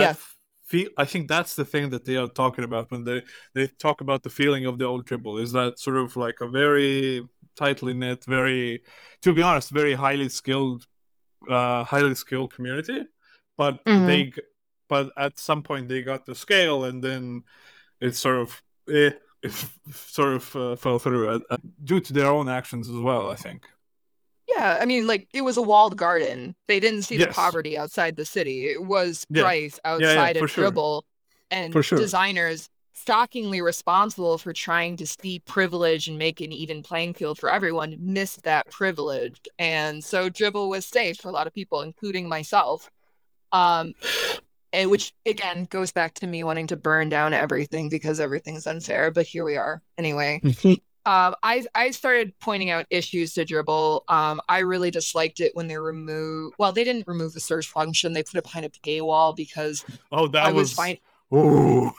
Speaker 2: I think that's the thing that they are talking about when they talk about the feeling of the old Dribbble, is that sort of like a very tightly knit, very, to be honest, very highly skilled community. But
Speaker 3: Mhm.
Speaker 2: but at some point they got the scale, and then it sort of fell through due to their own actions as well, I think.
Speaker 3: Yeah, I mean, like, it was a walled garden. They didn't see the
Speaker 2: Yes.
Speaker 3: poverty outside the city. It was
Speaker 2: Yeah.
Speaker 3: price
Speaker 2: Yeah,
Speaker 3: outside
Speaker 2: for
Speaker 3: of
Speaker 2: sure.
Speaker 3: Dribbble, and
Speaker 2: For sure.
Speaker 3: designers shockingly responsible for trying to see privilege and make an even playing field for everyone missed that privilege. And so Dribbble was safe for a lot of people, including myself. And which again goes back to me wanting to burn down everything because everything's unfair, but here we are. Anyway. I started pointing out issues to Dribbble. I really disliked it when they they didn't remove the search function. They put it behind a paywall because
Speaker 2: that
Speaker 3: was fine.
Speaker 2: Ooh.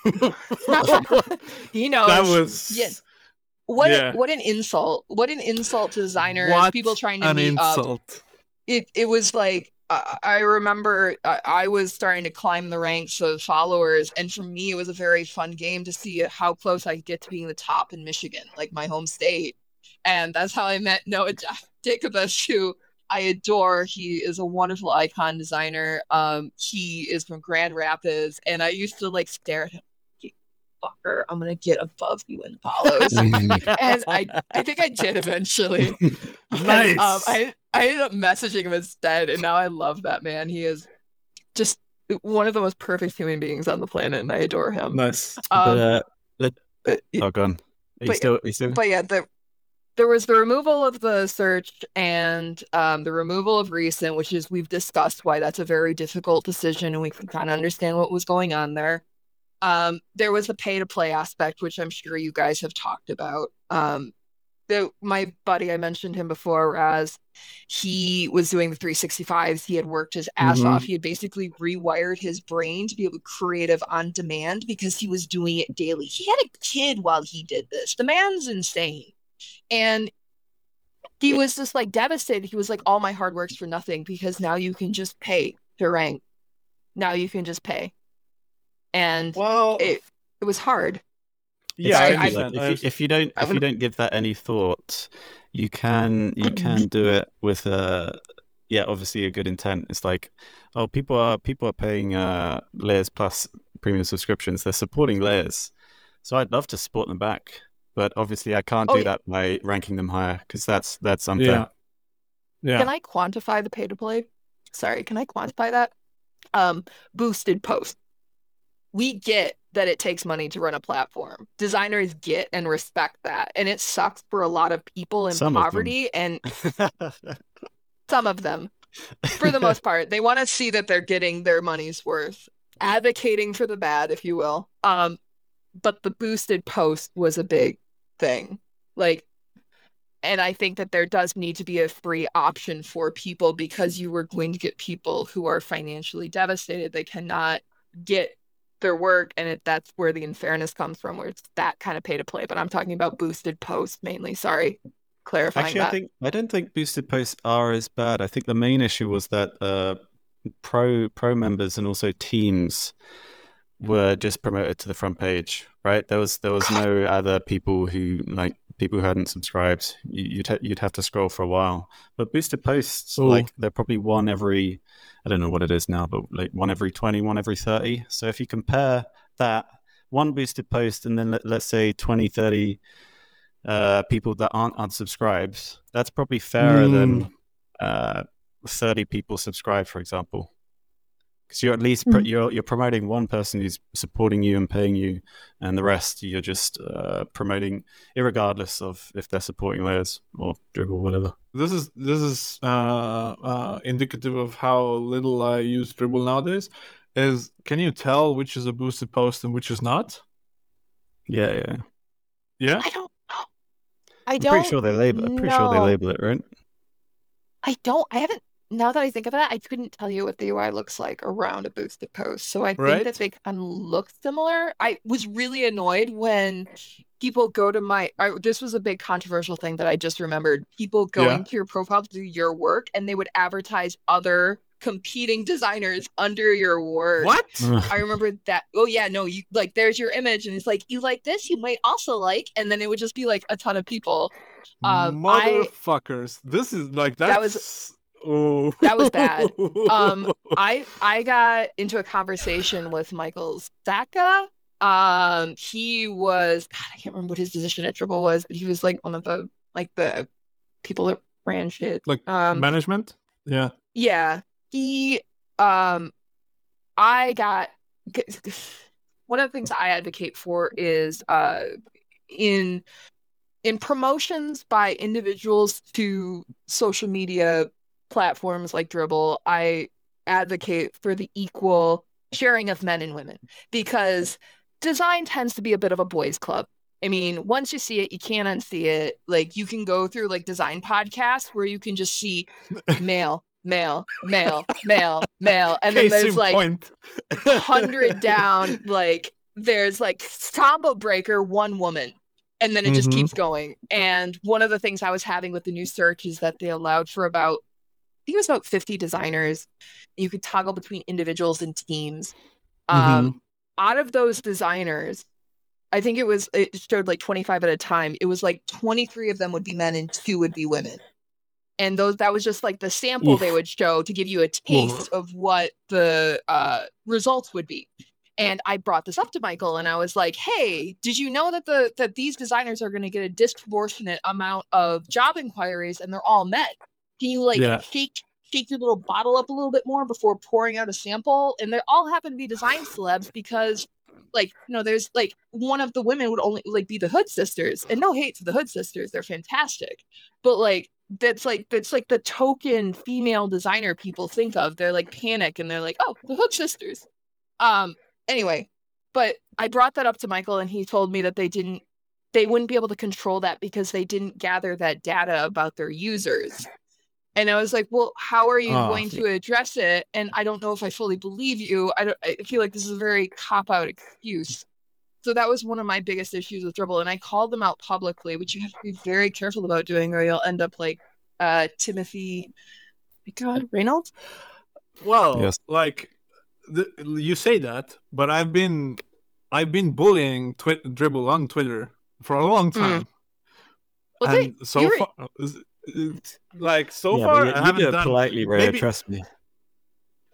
Speaker 3: He knows.
Speaker 2: That was
Speaker 3: What an insult. What an insult to designers.
Speaker 2: What
Speaker 3: people trying to
Speaker 2: an
Speaker 3: meet
Speaker 2: insult.
Speaker 3: up. It was like I remember I was starting to climb the ranks of followers, and for me, it was a very fun game to see how close I get to being the top in Michigan, like my home state. And that's how I met Noah Jacobus, who I adore. He is a wonderful icon designer. He is from Grand Rapids, and I used to like stare at him. Fucker, I'm gonna get above you in follows. And I think I did eventually.
Speaker 2: Nice.
Speaker 3: And, I ended up messaging him instead, and now I love that man. He is just one of the most perfect human beings on the planet, and I adore him.
Speaker 2: Nice.
Speaker 1: Go on. Are you still?
Speaker 3: But yeah, there was the removal of the search and the removal of recent, which is, we've discussed why that's a very difficult decision, and we can kind of understand what was going on there. There was the pay-to-play aspect, which I'm sure you guys have talked about. My buddy, I mentioned him before, Raz, he was doing the 365s. He had worked his ass off. He had basically rewired his brain to be able to creative on demand because he was doing it daily. He had a kid while he did this. The man's insane. And he was just like devastated. He was like, all my hard work's for nothing because now you can just pay to rank. Now you can just pay. And it was hard.
Speaker 2: Yeah,
Speaker 1: if you don't give that any thought, you can do it with obviously a good intent. It's like, oh, people are paying Layers Plus premium subscriptions. They're supporting Layers, so I'd love to support them back. But obviously, I can't do that by ranking them higher because that's unfair.
Speaker 2: Yeah.
Speaker 3: Can I quantify the pay to play? Sorry, can I quantify that? Boosted posts. We get that it takes money to run a platform. Designers get and respect that. And it sucks for a lot of people in
Speaker 1: Some of them.
Speaker 3: poverty, and some of them, for the most part, they want to see that they're getting their money's worth, advocating for the bad, if you will. But the boosted post was a big thing. Like, and I think that there does need to be a free option for people, because you were going to get people who are financially devastated. They cannot get their work, and that's where the unfairness comes from, where it's that kind of pay to play. But I'm talking about boosted posts mainly. Sorry, clarifying
Speaker 1: Actually,
Speaker 3: that.
Speaker 1: I don't think boosted posts are as bad. I think the main issue was that pro members and also teams were just promoted to the front page, right? There was no other people who hadn't subscribed. You'd have to scroll for a while. But boosted posts, like, they're probably one every, I don't know what it is now, but like one every 20, one every 30. So if you compare that one boosted post and then let's say 20, 30 people that aren't unsubscribed, that's probably fairer than 30 people subscribe, for example. Because you're at least you're promoting one person who's supporting you and paying you, and the rest you're just promoting, irregardless of if they're supporting Layers or Dribbble or whatever.
Speaker 2: This is indicative of how little I use Dribbble nowadays. Can you tell which is a boosted post and which is not?
Speaker 1: Yeah.
Speaker 3: I don't know. I'm
Speaker 1: pretty sure they label it, right?
Speaker 3: I haven't. Now that I think of it, I couldn't tell you what the UI looks like around a boosted post. So I think that they kind of look similar. I was really annoyed when people go to this was a big controversial thing that I just remembered. People going to your profile to do your work, and they would advertise other competing designers under your work.
Speaker 2: What?
Speaker 3: I remember that. Oh yeah, no, you like, there's your image, and it's like, you like this, you might also like, and then it would just be like a ton of people.
Speaker 2: Motherfuckers. This is like that was. Oh.
Speaker 3: That was bad. I got into a conversation with Michael Sacca. He was, God, I can't remember what his position at Dribbble was, but he was like one of the people that ran shit.
Speaker 2: Like management? Yeah.
Speaker 3: Yeah. He one of the things I advocate for is in promotions by individuals to social media platforms like Dribbble, I advocate for the equal sharing of men and women, because design tends to be a bit of a boys' club. I mean, once you see it, you can't unsee it. Like, you can go through like design podcasts where you can just see male, male, male, male, male, and then there's like 100 down. Like, there's like combo breaker, one woman. And then it just keeps going. And one of the things I was having with the new search is that they allowed for I think it was about 50 designers. You could toggle between individuals and teams. Out of those designers, I think it showed like 25 at a time. It was like 23 of them would be men and 2 would be women. And that was just like the sample they would show to give you a taste of what the results would be. And I brought this up to Michael, and I was like, hey, did you know that these designers are going to get a disproportionate amount of job inquiries, and they're all men? Can you shake your little bottle up a little bit more before pouring out a sample? And they all happen to be design celebs, because there's like one of the women would only like be the Hood sisters, and no hate to the Hood sisters, they're fantastic, but like that's like the token female designer people think of. They're like panic, and they're like, oh, the Hood sisters. Anyway, but I brought that up to Michael, and he told me that they wouldn't be able to control that because they didn't gather that data about their users. And I was like, well, how are you going to address it? And I don't know if I fully believe you. I feel like this is a very cop-out excuse. So that was one of my biggest issues with Dribbble. And I called them out publicly, which you have to be very careful about doing, or you'll end up like Timothy Reynolds.
Speaker 2: Well, yes. You say that, but I've been bullying Dribbble on Twitter for a long time.
Speaker 3: Well,
Speaker 2: and so far, I haven't done
Speaker 1: politely, Ray. Trust me.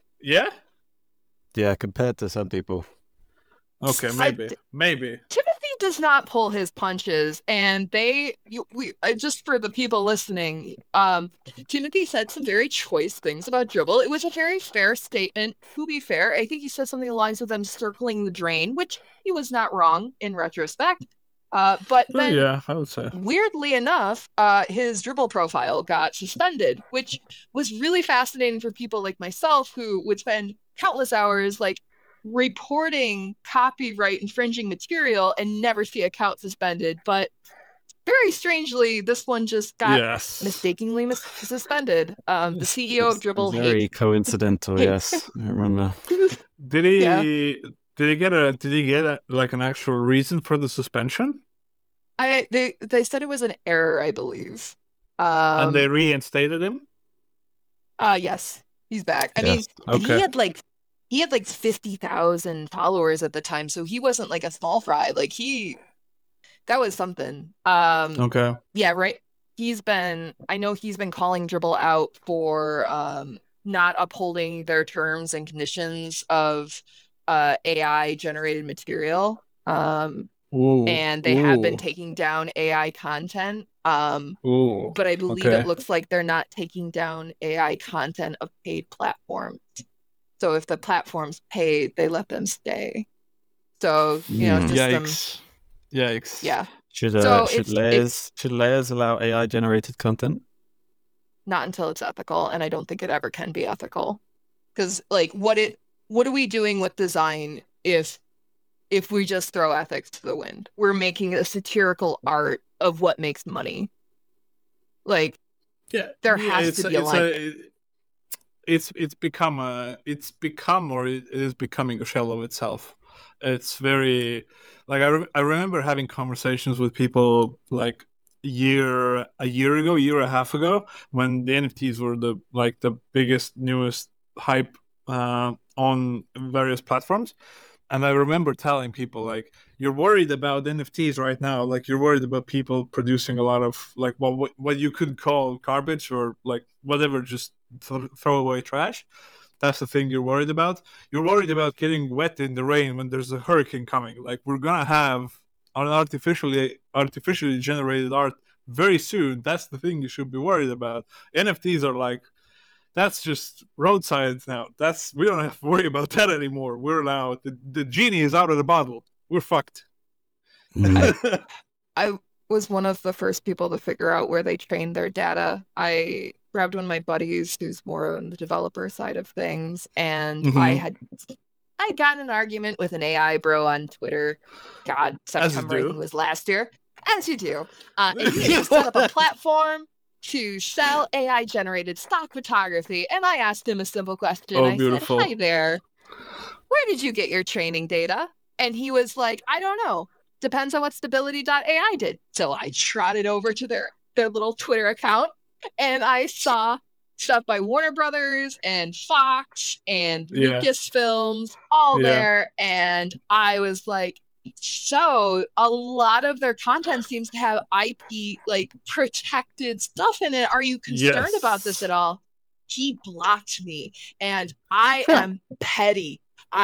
Speaker 2: Yeah.
Speaker 1: Yeah, compared to some people.
Speaker 2: Okay, maybe.
Speaker 3: Timothy does not pull his punches, and just for the people listening, Timothy said some very choice things about Dribble. It was a very fair statement. To be fair, I think he said something along the lines of them circling the drain, which he was not wrong in retrospect. But then,
Speaker 2: yeah, I would say.
Speaker 3: Weirdly enough, his Dribble profile got suspended, which was really fascinating for people like myself who would spend countless hours like reporting copyright infringing material and never see account suspended. But very strangely, this one just got mistakenly suspended. The CEO of Dribble
Speaker 1: very coincidental. Yes, I remember.
Speaker 2: Did he get a like an actual reason for the suspension?
Speaker 3: They said it was an error, I believe.
Speaker 2: And they reinstated him?
Speaker 3: Yes, he's back. I mean, he had like 50,000 followers at the time, so he wasn't like a small fry. Like that was something.
Speaker 2: Okay.
Speaker 3: Yeah, right. I know he's been calling Dribble out for not upholding their terms and conditions of AI generated material. And they have been taking down AI content. But I believe it looks like they're not taking down AI content of paid platforms. So if the platform's paid, they let them stay. So,
Speaker 2: Yikes.
Speaker 3: Yeah.
Speaker 1: Should layers allow AI generated content?
Speaker 3: Not until it's ethical, and I don't think it ever can be ethical. Because like what are we doing with design if we just throw ethics to the wind? We're making a satirical art of what makes money. Like there has to be a line.
Speaker 2: It is becoming a shell of itself. It's very like I remember having conversations with people like a year and a half ago, when the NFTs were the biggest, newest hype on various platforms. And I remember telling people, like, you're worried about NFTs right now. Like, you're worried about people producing a lot of, like, what you could call garbage or, like, whatever, just throw away trash. That's the thing you're worried about. You're worried about getting wet in the rain when there's a hurricane coming. Like, we're going to have an artificially generated art very soon. That's the thing you should be worried about. NFTs are like, that's just roadside now. We don't have to worry about that anymore. We're now the genie is out of the bottle. We're fucked.
Speaker 3: I was one of the first people to figure out where they trained their data. I grabbed one of my buddies who's more on the developer side of things, and I had gotten an argument with an AI bro on Twitter. God, September I think it was last year. As you do. And he had set up a platform to sell AI-generated stock photography, and I asked him a simple question. I said, "Hi there, where did you get your training data?" And he was like, "I don't know. Depends on what Stability.ai did." So I trotted over to their little Twitter account, and I saw stuff by Warner Brothers and Fox and Lucasfilms all there, and I was like, so a lot of their content seems to have IP like protected stuff in it. Are you concerned about this at all? He blocked me, and I am petty.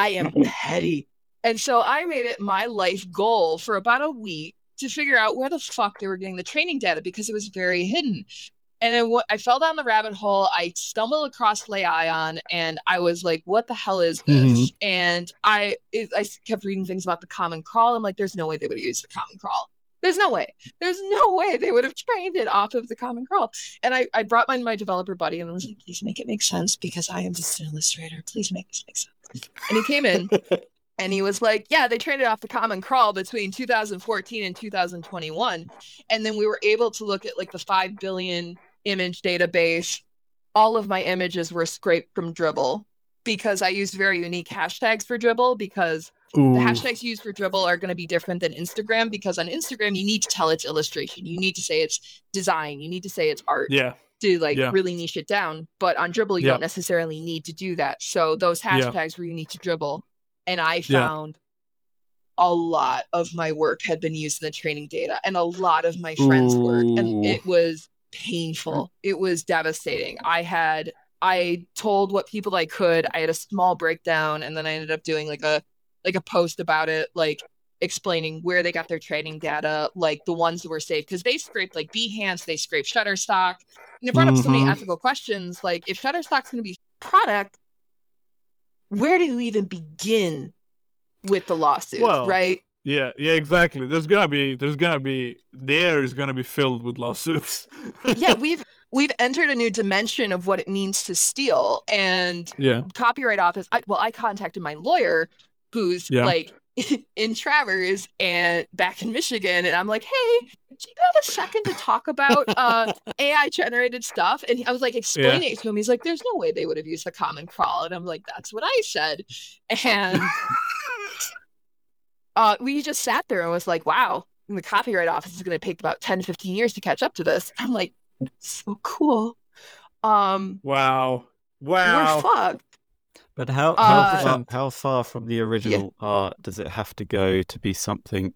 Speaker 3: And so I made it my life goal for about a week to figure out where the fuck they were getting the training data, because it was very hidden. And then I fell down the rabbit hole. I stumbled across LayIon, and I was like, what the hell is this? And I kept reading things about the Common Crawl. I'm like, there's no way they would have used the Common Crawl. There's no way they would have trained it off of the Common Crawl. And I brought my developer buddy and I was like, please make it make sense, because I am just an illustrator. Please make this make sense. And he came in and he was like, yeah, they trained it off the Common Crawl between 2014 and 2021. And then we were able to look at like the 5 billion image database. All of my images were scraped from Dribble, because I used very unique hashtags for Dribble, because the hashtags used for Dribble are going to be different than Instagram, because on Instagram, you need to tell it's illustration. You need to say it's design. You need to say it's art to really niche it down. But on Dribble, you don't necessarily need to do that. So those hashtags were unique to Dribble. And I found a lot of my work had been used in the training data, and a lot of my friends' work. And it was painful. It was devastating. I told what people I could. I had a small breakdown, and then I ended up doing like a post about it. Like, explaining where they got their training data, like the ones that were saved, because they scraped like Behance, they scraped Shutterstock, and it brought up so many ethical questions. Like, if Shutterstock's going to be product, where do you even begin with the lawsuit, right?
Speaker 2: Yeah, exactly. The air is gonna be filled with lawsuits.
Speaker 3: Yeah, we've entered a new dimension of what it means to steal, and Copyright Office. I contacted my lawyer, who's like in Traverse and back in Michigan, and I'm like, hey, do you have a second to talk about AI generated stuff? And I was like explaining it to him. He's like, there's no way they would have used the Common Crawl, and I'm like, that's what I said, and. We just sat there and was like, wow, the Copyright Office is going to take about 10 to 15 years to catch up to this. I'm like, so cool.
Speaker 2: Wow.
Speaker 3: We're fucked.
Speaker 1: But how far from the original art does it have to go to be something,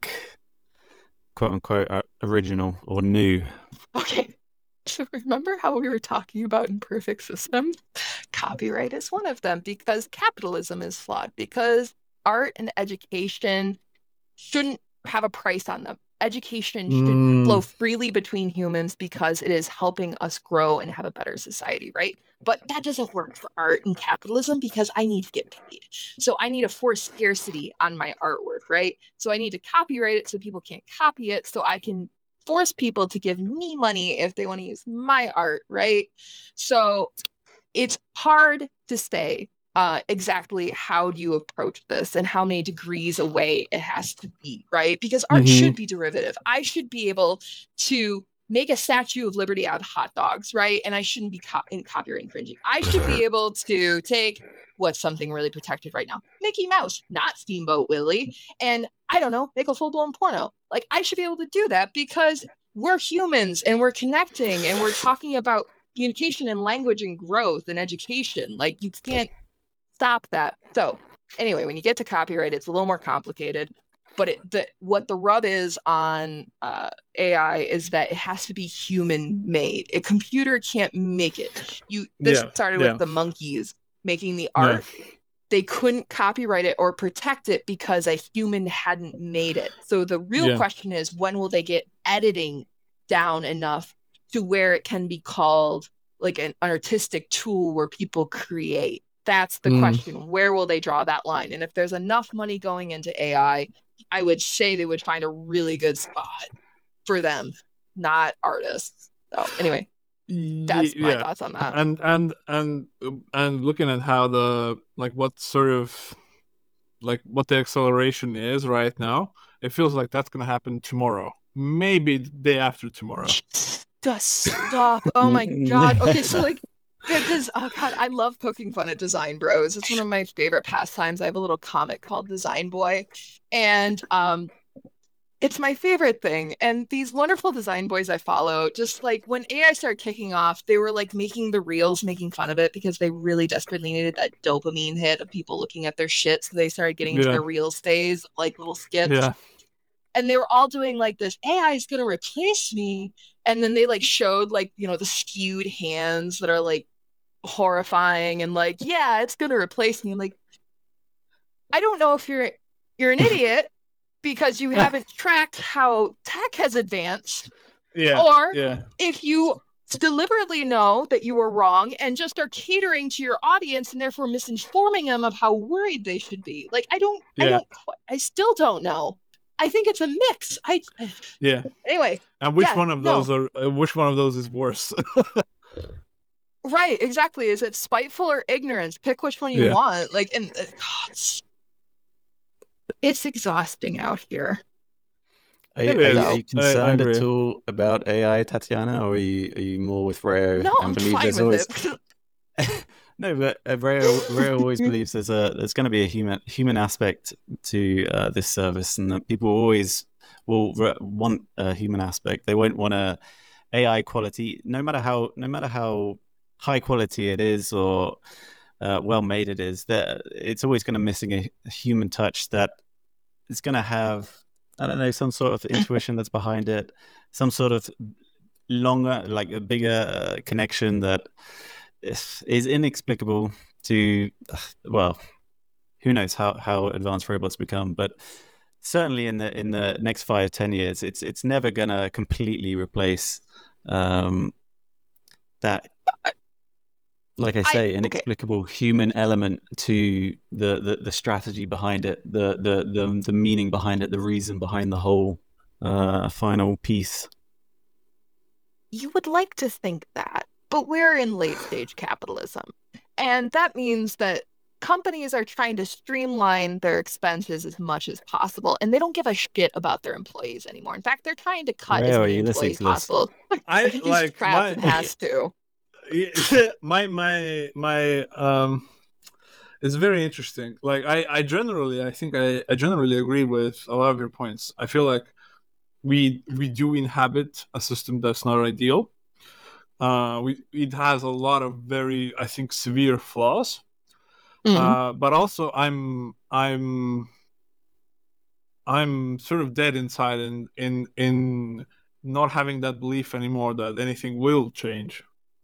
Speaker 1: quote unquote, original or new?
Speaker 3: Okay. So remember how we were talking about imperfect systems? Copyright is one of them, because capitalism is flawed, because art and education shouldn't have a price on them. Education should flow freely between humans because it is helping us grow and have a better society, right? But that doesn't work for art and capitalism, because I need to get paid. So I need to force scarcity on my artwork, right? So I need to copyright it so people can't copy it, so I can force people to give me money if they want to use my art, right? So it's hard to say exactly how do you approach this and how many degrees away it has to be, right? Because art should be derivative. I should be able to make a Statue of Liberty out of hot dogs, right? And I shouldn't be copyright infringing. I should be able to take what's something really protected right now, Mickey Mouse, not Steamboat Willie, and I don't know, make a full-blown porno. Like, I should be able to do that because we're humans and we're connecting and we're talking about communication and language and growth and education. Like, you can't stop that. So anyway, when you get to copyright, it's a little more complicated, but what the rub is on AI is that it has to be human made. A computer can't make it. This started with the monkeys making the art. They couldn't copyright it or protect it because a human hadn't made it. So the real question is, when will they get editing down enough to where it can be called like an artistic tool where people create? That's the question. Where will they draw that line? And if there's enough money going into AI, I would say they would find a really good spot for them, not artists. So anyway, that's my thoughts on that.
Speaker 2: And looking at how what the acceleration is right now, it feels like that's gonna happen tomorrow, maybe the day after tomorrow.
Speaker 3: Just stop! Oh my god! Okay, so because I love poking fun at Design Bros. It's one of my favorite pastimes. I have a little comic called Design Boy, and it's my favorite thing. And these wonderful design boys I follow, just like when AI started kicking off, they were like making the reels, making fun of it because they really desperately needed that dopamine hit of people looking at their shit. So they started getting into their reels phase, like little skits. Yeah. And they were all doing like this, AI is going to replace me. And then they like showed like, the skewed hands that are like horrifying and like, yeah, it's going to replace me. I'm like, I don't know if you're an idiot because you haven't tracked how tech has advanced. Yeah. Or if you deliberately know that you were wrong and just are catering to your audience and therefore misinforming them of how worried they should be. Like, I still don't know. I think it's a mix. Anyway.
Speaker 2: And which one of those is worse?
Speaker 3: Right, exactly. Is it spiteful or ignorance? Pick which one you want. Like, and it's exhausting out here.
Speaker 1: Are you concerned at all about AI, Tatiana, or are you more with Reo?
Speaker 3: No, I'm fine with it.
Speaker 1: No, but Reo always believes there's going to be a human aspect to this service, and that people always will want a human aspect. They won't want a AI quality, no matter how high quality it is or well made it is. That it's always going to missing a human touch that is going to have, I don't know, some sort of intuition that's behind it, some sort of longer, like a bigger connection that is inexplicable to, well, who knows how advanced robots become, but certainly in the next 5-10 years, it's never gonna completely replace that, like I say, inexplicable human element to the strategy behind it, the meaning behind it, the reason behind the whole final piece.
Speaker 3: You would like to think that, but we're in late stage capitalism, and that means that companies are trying to streamline their expenses as much as possible, and they don't give a shit about their employees anymore. In fact, they're trying to cut as many employees possible.
Speaker 2: I like
Speaker 3: trapped and has to.
Speaker 2: my it's very interesting. Like I generally agree with a lot of your points. I feel like we do inhabit a system that's not ideal. It has a lot of very, I think, severe flaws. But also I'm sort of dead inside in not having that belief anymore that anything will change.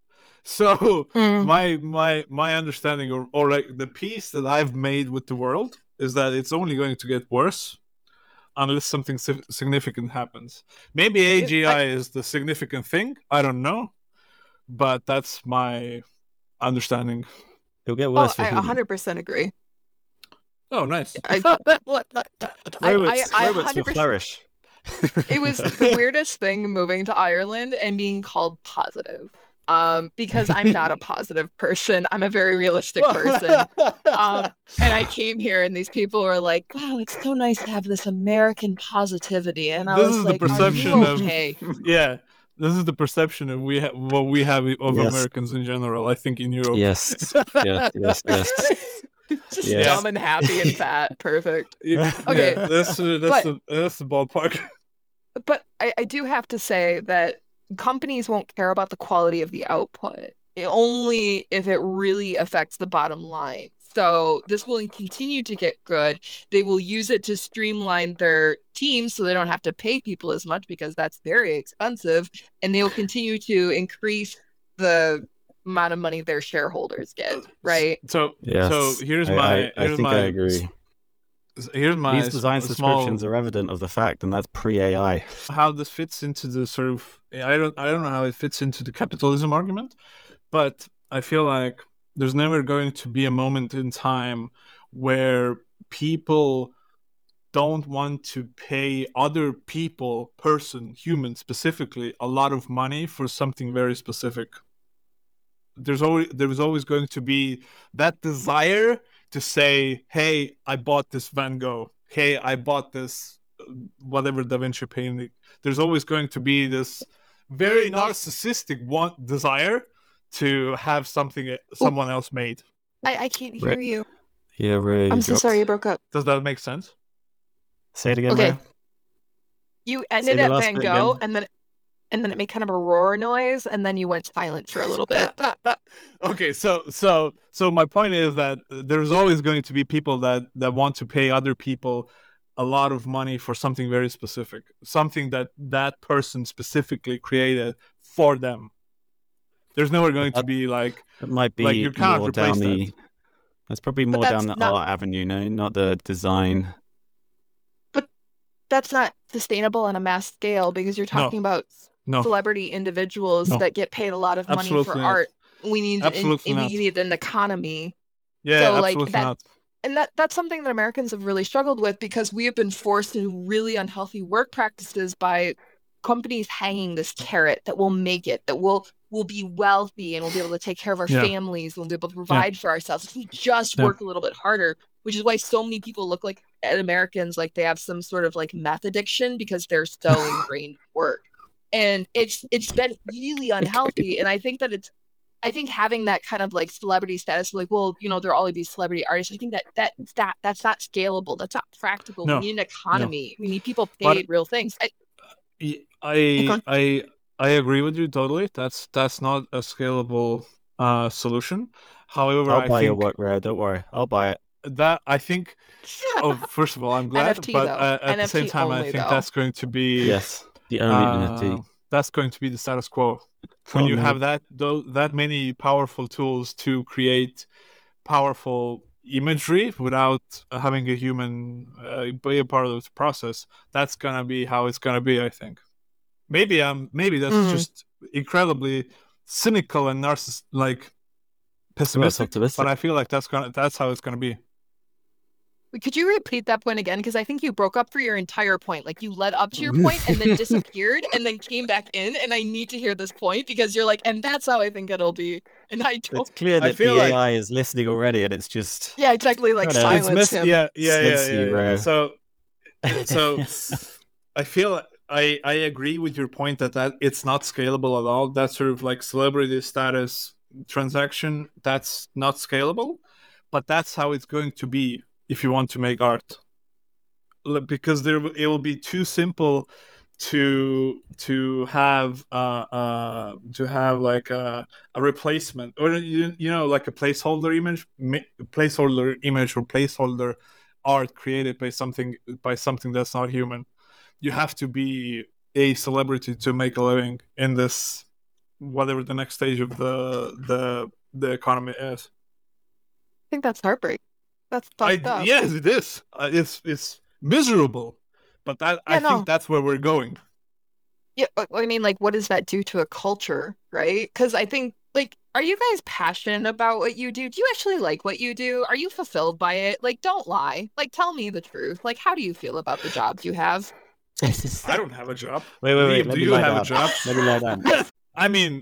Speaker 2: So my understanding or like the peace that I've made with the world is that it's only going to get worse unless something significant happens. Maybe AGI is the significant thing. I don't know, but that's my understanding.
Speaker 1: It'll get worse.
Speaker 3: I 100% agree.
Speaker 2: Oh, nice.
Speaker 1: Robots will flourish.
Speaker 3: It was the weirdest thing moving to Ireland and being called positive. Because I'm not a positive person. I'm a very realistic person. And I came here and these people were like, wow, it's so nice to have this American positivity. And I was like, okay.
Speaker 2: Yeah. This is the perception of what we have of Americans in general, I think, in Europe.
Speaker 1: Yes. Yes.
Speaker 3: Just dumb and happy and fat. Perfect.
Speaker 2: Okay. Yeah, that's the ballpark.
Speaker 3: But I do have to say that companies won't care about the quality of the output, only if it really affects the bottom line. So this will continue to get good. They will use it to streamline their teams so they don't have to pay people as much because that's very expensive. And they will continue to increase the amount of money their shareholders get, right?
Speaker 2: So here's
Speaker 1: I agree.
Speaker 2: These
Speaker 1: design subscriptions are evident of the fact, and that's pre-AI.
Speaker 2: How this fits into the sort of I don't know how it fits into the capitalism argument, but I feel like there's never going to be a moment in time where people don't want to pay other people, human specifically, a lot of money for something very specific. There was always going to be that desire to say, hey, I bought this Van Gogh. Hey, I bought this whatever Da Vinci painting. There's always going to be this very narcissistic desire to have something someone else made.
Speaker 3: I can't hear you.
Speaker 1: Yeah, Ray.
Speaker 3: I'm so sorry you broke up.
Speaker 2: Does that make sense?
Speaker 1: Say it again,
Speaker 3: okay.
Speaker 1: Ray.
Speaker 3: You ended at Van Gogh, and then it made kind of a roar noise, and then you went silent for a little bit.
Speaker 2: Okay, so my point is that there's always going to be people that want to pay other people a lot of money for something very specific, something that person specifically created for them. There's never going to be like
Speaker 1: it might be
Speaker 2: like you can't replace that.
Speaker 1: That's probably more down the art avenue, no, not the design.
Speaker 3: But that's not sustainable on a mass scale because you're talking about celebrity individuals that get paid a lot of money for art. We need an economy.
Speaker 2: Yeah,
Speaker 3: so
Speaker 2: absolutely not.
Speaker 3: And that's something that Americans have really struggled with because we have been forced into really unhealthy work practices by companies hanging this carrot that will make it, that will be wealthy and we'll be able to take care of our families, we'll be able to provide for ourselves if we just work a little bit harder, which is why so many people look like at Americans like they have some sort of like meth addiction because they're so ingrained in work. And it's been really unhealthy. And I think having that kind of like celebrity status, like, well, they're all these celebrity artists. I think that's not scalable. That's not practical. We need an economy. We need people paid real things.
Speaker 2: I agree with you totally. That's not a scalable solution. However,
Speaker 1: I'll buy your work, Ray. Don't worry, I'll buy it.
Speaker 2: That I think. First of all, I'm glad,
Speaker 3: NFT,
Speaker 2: but at the same time, I think that's going to be
Speaker 1: the only NFT.
Speaker 2: That's going to be the status quo. When you have that many powerful tools to create powerful imagery without having a human be a part of the process, that's gonna be how it's gonna be. I think maybe that's just incredibly cynical and pessimistic, but I feel like that's how it's gonna be.
Speaker 3: Could you repeat that point again? Because I think you broke up for your entire point. Like you led up to your point and then disappeared and then came back in. And I need to hear this point because you're like, and that's how I think it'll be. And I don't.
Speaker 1: It's clear that the AI is listening already, and it's just
Speaker 3: exactly like silence him.
Speaker 2: Yeah. So I feel I agree with your point that it's not scalable at all. That sort of like celebrity status transaction, that's not scalable, but that's how it's going to be if you want to make art, because it will be too simple to have like a replacement, or like a placeholder image or placeholder art created by something that's not human. You have to be a celebrity to make a living in this, whatever the next stage of the economy is.
Speaker 3: I think that's heartbreak. That's fucked up.
Speaker 2: Yes, it is. It's miserable, but I think that's where we're going.
Speaker 3: Yeah, I mean, like, what does that do to a culture, right? Because I think, like, are you guys passionate about what you do? Do you actually like what you do? Are you fulfilled by it? Like, don't lie. Like, tell me the truth. Like, how do you feel about the jobs you have?
Speaker 2: I don't have a job.
Speaker 1: Wait.
Speaker 2: Do you have a job?
Speaker 1: Let me lie down.
Speaker 2: I mean,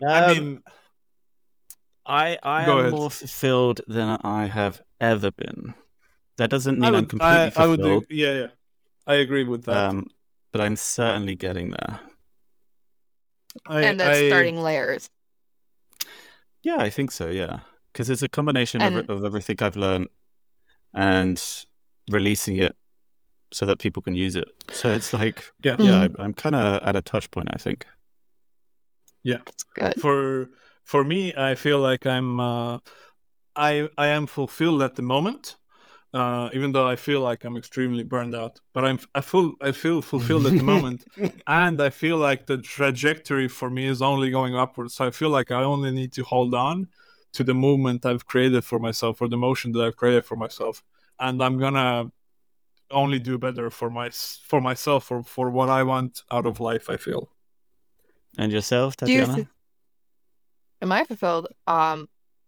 Speaker 1: I am more fulfilled than I have ever been. That doesn't mean I'm completely fulfilled.
Speaker 2: Yeah. I agree with that.
Speaker 1: But I'm certainly getting there.
Speaker 3: And that's starting layers.
Speaker 1: Yeah, I think so, yeah. Because it's a combination of everything I've learned and releasing it so that people can use it. So it's like, I'm kind of at a touch point, I think.
Speaker 2: Yeah.
Speaker 3: Good.
Speaker 2: For me, I feel like I am fulfilled at the moment, even though I feel like I'm extremely burned out. But I feel fulfilled at the moment, and I feel like the trajectory for me is only going upwards. So I feel like I only need to hold on to the movement I've created for myself, or the motion that I've created for myself, and I'm gonna only do better for myself, or for what I want out of life, I feel.
Speaker 1: And yourself, Tatiana?
Speaker 3: Am I fulfilled? I'm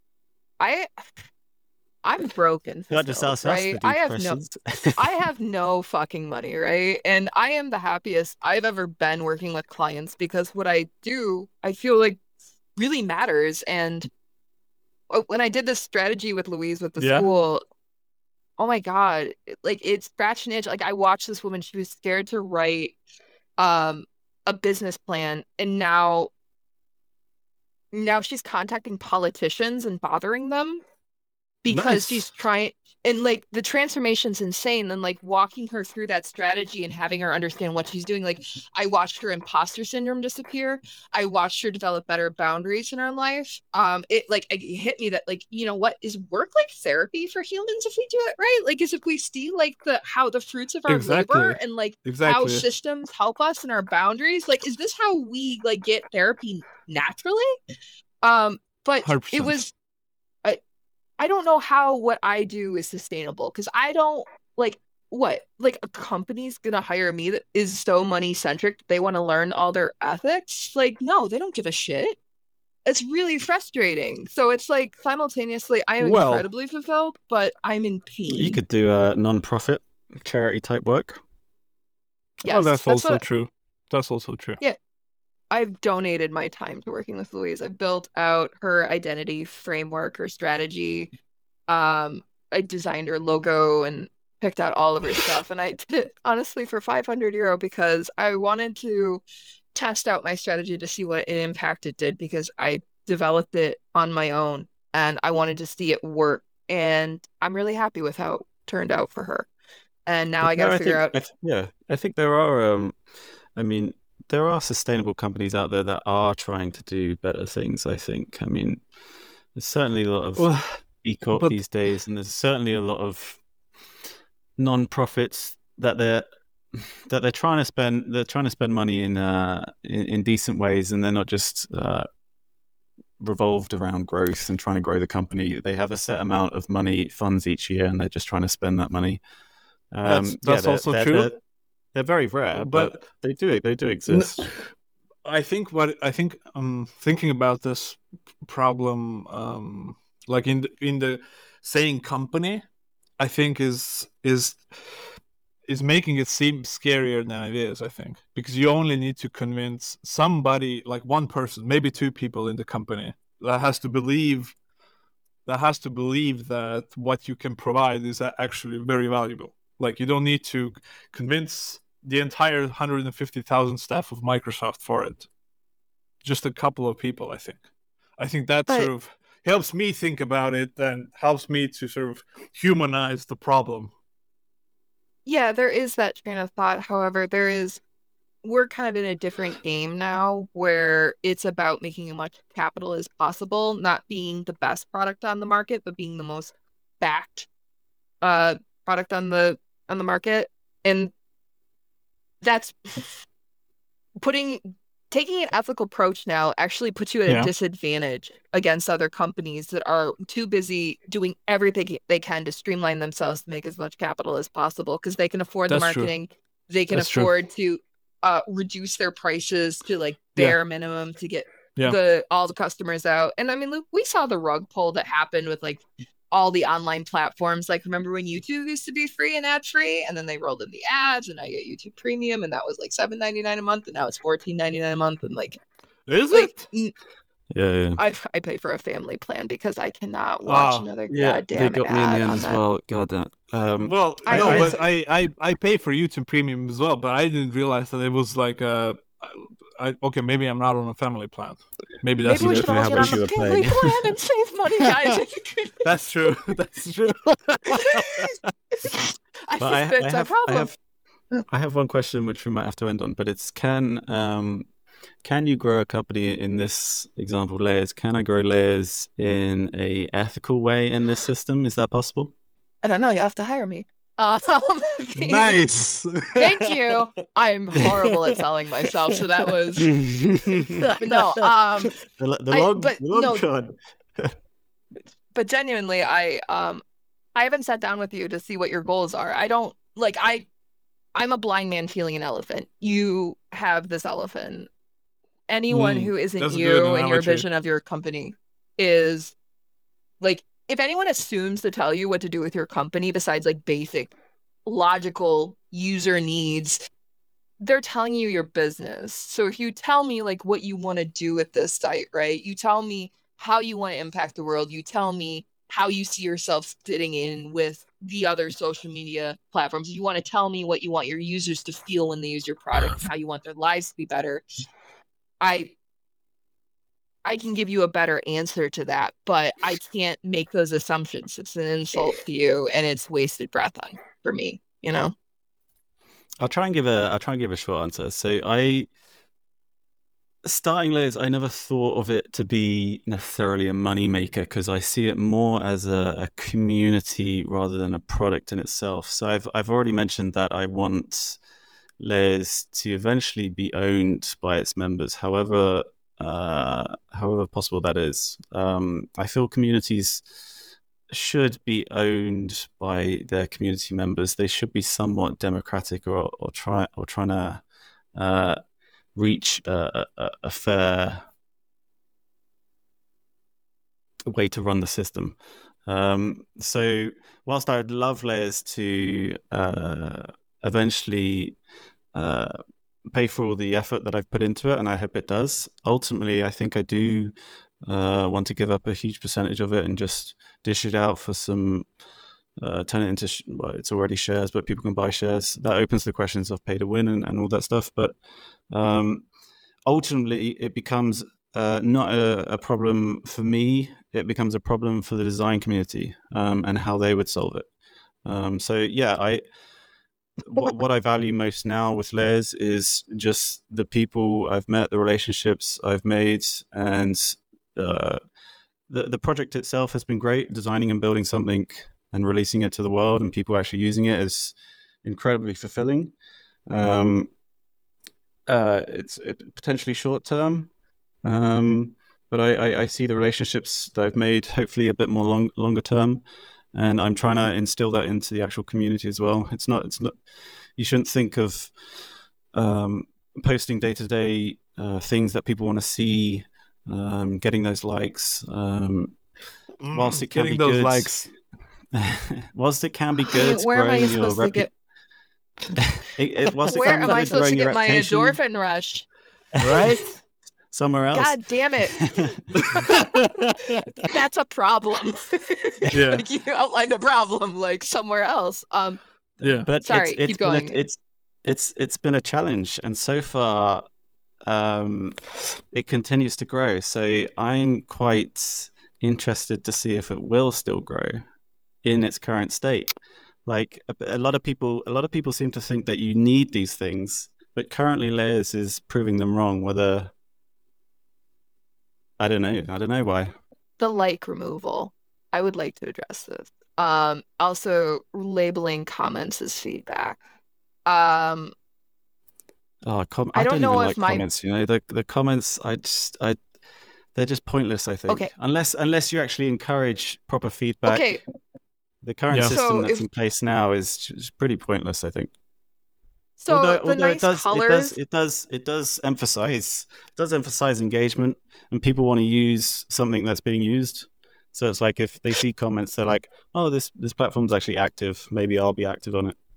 Speaker 3: broken.
Speaker 1: Not just ask
Speaker 3: right? I have no fucking money, right? And I am the happiest I've ever been working with clients, because what I do, I feel like really matters. And when I did this strategy with Louise with the school, oh my God, like it scratched an itch. Like I watched this woman, she was scared to write a business plan, and now she's contacting politicians and bothering them because she's trying, and like the transformation's insane. And like walking her through that strategy and having her understand what she's doing. Like I watched her imposter syndrome disappear. I watched her develop better boundaries in her life. It hit me that, like, you know, what is work like therapy for humans if we do it right? Like, is if we see like how the fruits of our labor and like how systems help us in our boundaries. Like, is this how we like get therapy naturally? But 100%. It was. I don't know how what I do is sustainable, because I don't like a company's gonna hire me that is so money centric. They want to learn all their ethics. Like, no, they don't give a shit. It's really frustrating. So it's like simultaneously I am incredibly fulfilled, but I'm in pain.
Speaker 1: You could do a non-profit charity type work.
Speaker 3: Yes,
Speaker 2: that's also true. That's also true.
Speaker 3: Yeah. I've donated my time to working with Louise. I've built out her identity framework, her strategy. I designed her logo and picked out all of her stuff. And I did it honestly for €500 because I wanted to test out my strategy to see what impact it did, because I developed it on my own and I wanted to see it work. And I'm really happy with how it turned out for her. And now I got to figure out.
Speaker 1: I think there are, there are sustainable companies out there that are trying to do better things, I think. I mean, there's certainly a lot of e-corp these days, and there's certainly a lot of non-profits that they're trying to spend money in decent ways, and they're not just revolved around growth and trying to grow the company. They have a set amount of money, funds each year, and they're just trying to spend that money.
Speaker 2: That's also true.
Speaker 1: They're very rare, but they do exist.
Speaker 2: I think thinking about this problem, like in the saying company, I think is making it seem scarier than it is. I think because you only need to convince somebody, like one person, maybe two people in the company, that has to believe that what you can provide is actually very valuable. Like you don't need to convince the entire 150,000 staff of Microsoft for it. Just a couple of people, I think that sort of helps me think about it and helps me to sort of humanize the problem.
Speaker 3: Yeah, there is that train of thought. However, we're kind of in a different game now where it's about making as much capital as possible, not being the best product on the market, but being the most backed product on the market. And that's taking an ethical approach now actually puts you at a disadvantage against other companies that are too busy doing everything they can to streamline themselves to make as much capital as possible because they can afford the marketing. True. They can afford to reduce their prices to like bare minimum to get all the customers out. And I mean, we saw the rug pull that happened with like all the online platforms. Like, remember when YouTube used to be free and ad free, and then they rolled in the ads, and I get YouTube Premium, and that was like $7.99 a month, and now it's $14.99 a month, and like,
Speaker 2: is it?
Speaker 1: Yeah.
Speaker 3: I pay for a family plan because I cannot watch another goddamn
Speaker 1: they got
Speaker 3: ad
Speaker 1: me in the end as
Speaker 3: that.
Speaker 1: well. God damn.
Speaker 2: Well, I pay for YouTube Premium as well, but I didn't realize that it was like okay, maybe I'm not on a family plan. Maybe
Speaker 3: we should all get on a family plan and save money, guys.
Speaker 2: That's true. That's true.
Speaker 1: I have one question which we might have to end on, but it's can you grow a company in this example, Layers? Can I grow Layers in a ethical way in this system? Is that possible?
Speaker 3: I don't know. You have to hire me.
Speaker 2: Nice.
Speaker 3: Thank you. I'm horrible at selling myself, so that was But genuinely, I haven't sat down with you to see what your goals are. I don't like. I'm a blind man feeling an elephant. You have this elephant. Anyone who isn't you and your vision of your company is like, if anyone assumes to tell you what to do with your company besides like basic logical user needs, they're telling you your business. So if you tell me like what you want to do with this site, right? You tell me how you want to impact the world. You tell me how you see yourself fitting in with the other social media platforms. You want to tell me what you want your users to feel when they use your product, how you want their lives to be better. I can give you a better answer to that, but I can't make those assumptions. It's an insult to you, and it's wasted breath for me. You know.
Speaker 1: I'll try and give a short answer. So starting Layers, I never thought of it to be necessarily a money maker because I see it more as a community rather than a product in itself. So I've already mentioned that I want Layers to eventually be owned by its members, however possible that is. I feel communities should be owned by their community members. They should be somewhat democratic or trying to reach a fair way to run the system. So whilst I'd love Layers to eventually pay for all the effort that I've put into it, and I hope it does, ultimately I think I do want to give up a huge percentage of it and just dish it out for some turn it into it's already shares, but people can buy shares. That opens the questions of pay to win and all that stuff. But ultimately it becomes not a problem for me. It becomes a problem for the design community and how they would solve it. So yeah, what I value most now with Layers is just the people I've met, the relationships I've made, and the project itself has been great. Designing and building something and releasing it to the world and people actually using it is incredibly fulfilling. It's potentially short term, but I see the relationships that I've made hopefully a bit more longer term, and I'm trying to instill that into the actual community as well. It's not. You shouldn't think of posting day to day things that people want to see, getting those likes. Whilst it can
Speaker 2: Getting
Speaker 1: be
Speaker 2: those
Speaker 1: good,
Speaker 2: likes.
Speaker 1: whilst it can be good,
Speaker 3: Where am I
Speaker 1: growing your
Speaker 3: supposed to get?
Speaker 1: whilst it
Speaker 3: Where
Speaker 1: can be
Speaker 3: am I
Speaker 1: good,
Speaker 3: supposed
Speaker 1: growing
Speaker 3: to
Speaker 1: your
Speaker 3: get my
Speaker 1: reputation
Speaker 3: endorphin rush?
Speaker 2: Right?
Speaker 1: somewhere else.
Speaker 3: God damn it! That's a problem.
Speaker 2: Yeah.
Speaker 3: Like, you outlined a problem like somewhere else.
Speaker 2: Yeah.
Speaker 1: But
Speaker 3: Sorry,
Speaker 1: it's
Speaker 3: keep
Speaker 1: been
Speaker 3: going.
Speaker 1: it's been a challenge, and so far, it continues to grow. So I'm quite interested to see if it will still grow in its current state. Like a lot of people seem to think that you need these things, but currently Layers is proving them wrong. Whether I don't know why.
Speaker 3: The like removal. I would like to address this. Also labeling comments as feedback.
Speaker 1: Oh,
Speaker 3: I
Speaker 1: I
Speaker 3: don't
Speaker 1: don't
Speaker 3: know
Speaker 1: even
Speaker 3: if
Speaker 1: like comments. You know, the comments. They're just pointless. I think
Speaker 3: Okay.
Speaker 1: unless you actually encourage proper feedback.
Speaker 3: Okay.
Speaker 1: The current
Speaker 2: Yeah.
Speaker 1: system
Speaker 3: So
Speaker 1: that's
Speaker 3: if-
Speaker 1: in place now is pretty pointless, I think.
Speaker 3: So
Speaker 1: Although
Speaker 3: the nice colors.
Speaker 1: it does emphasize engagement, and people want to use something that's being used. So it's like if they see comments, they're like, "Oh, this platform's actually active. Maybe I'll be active on it."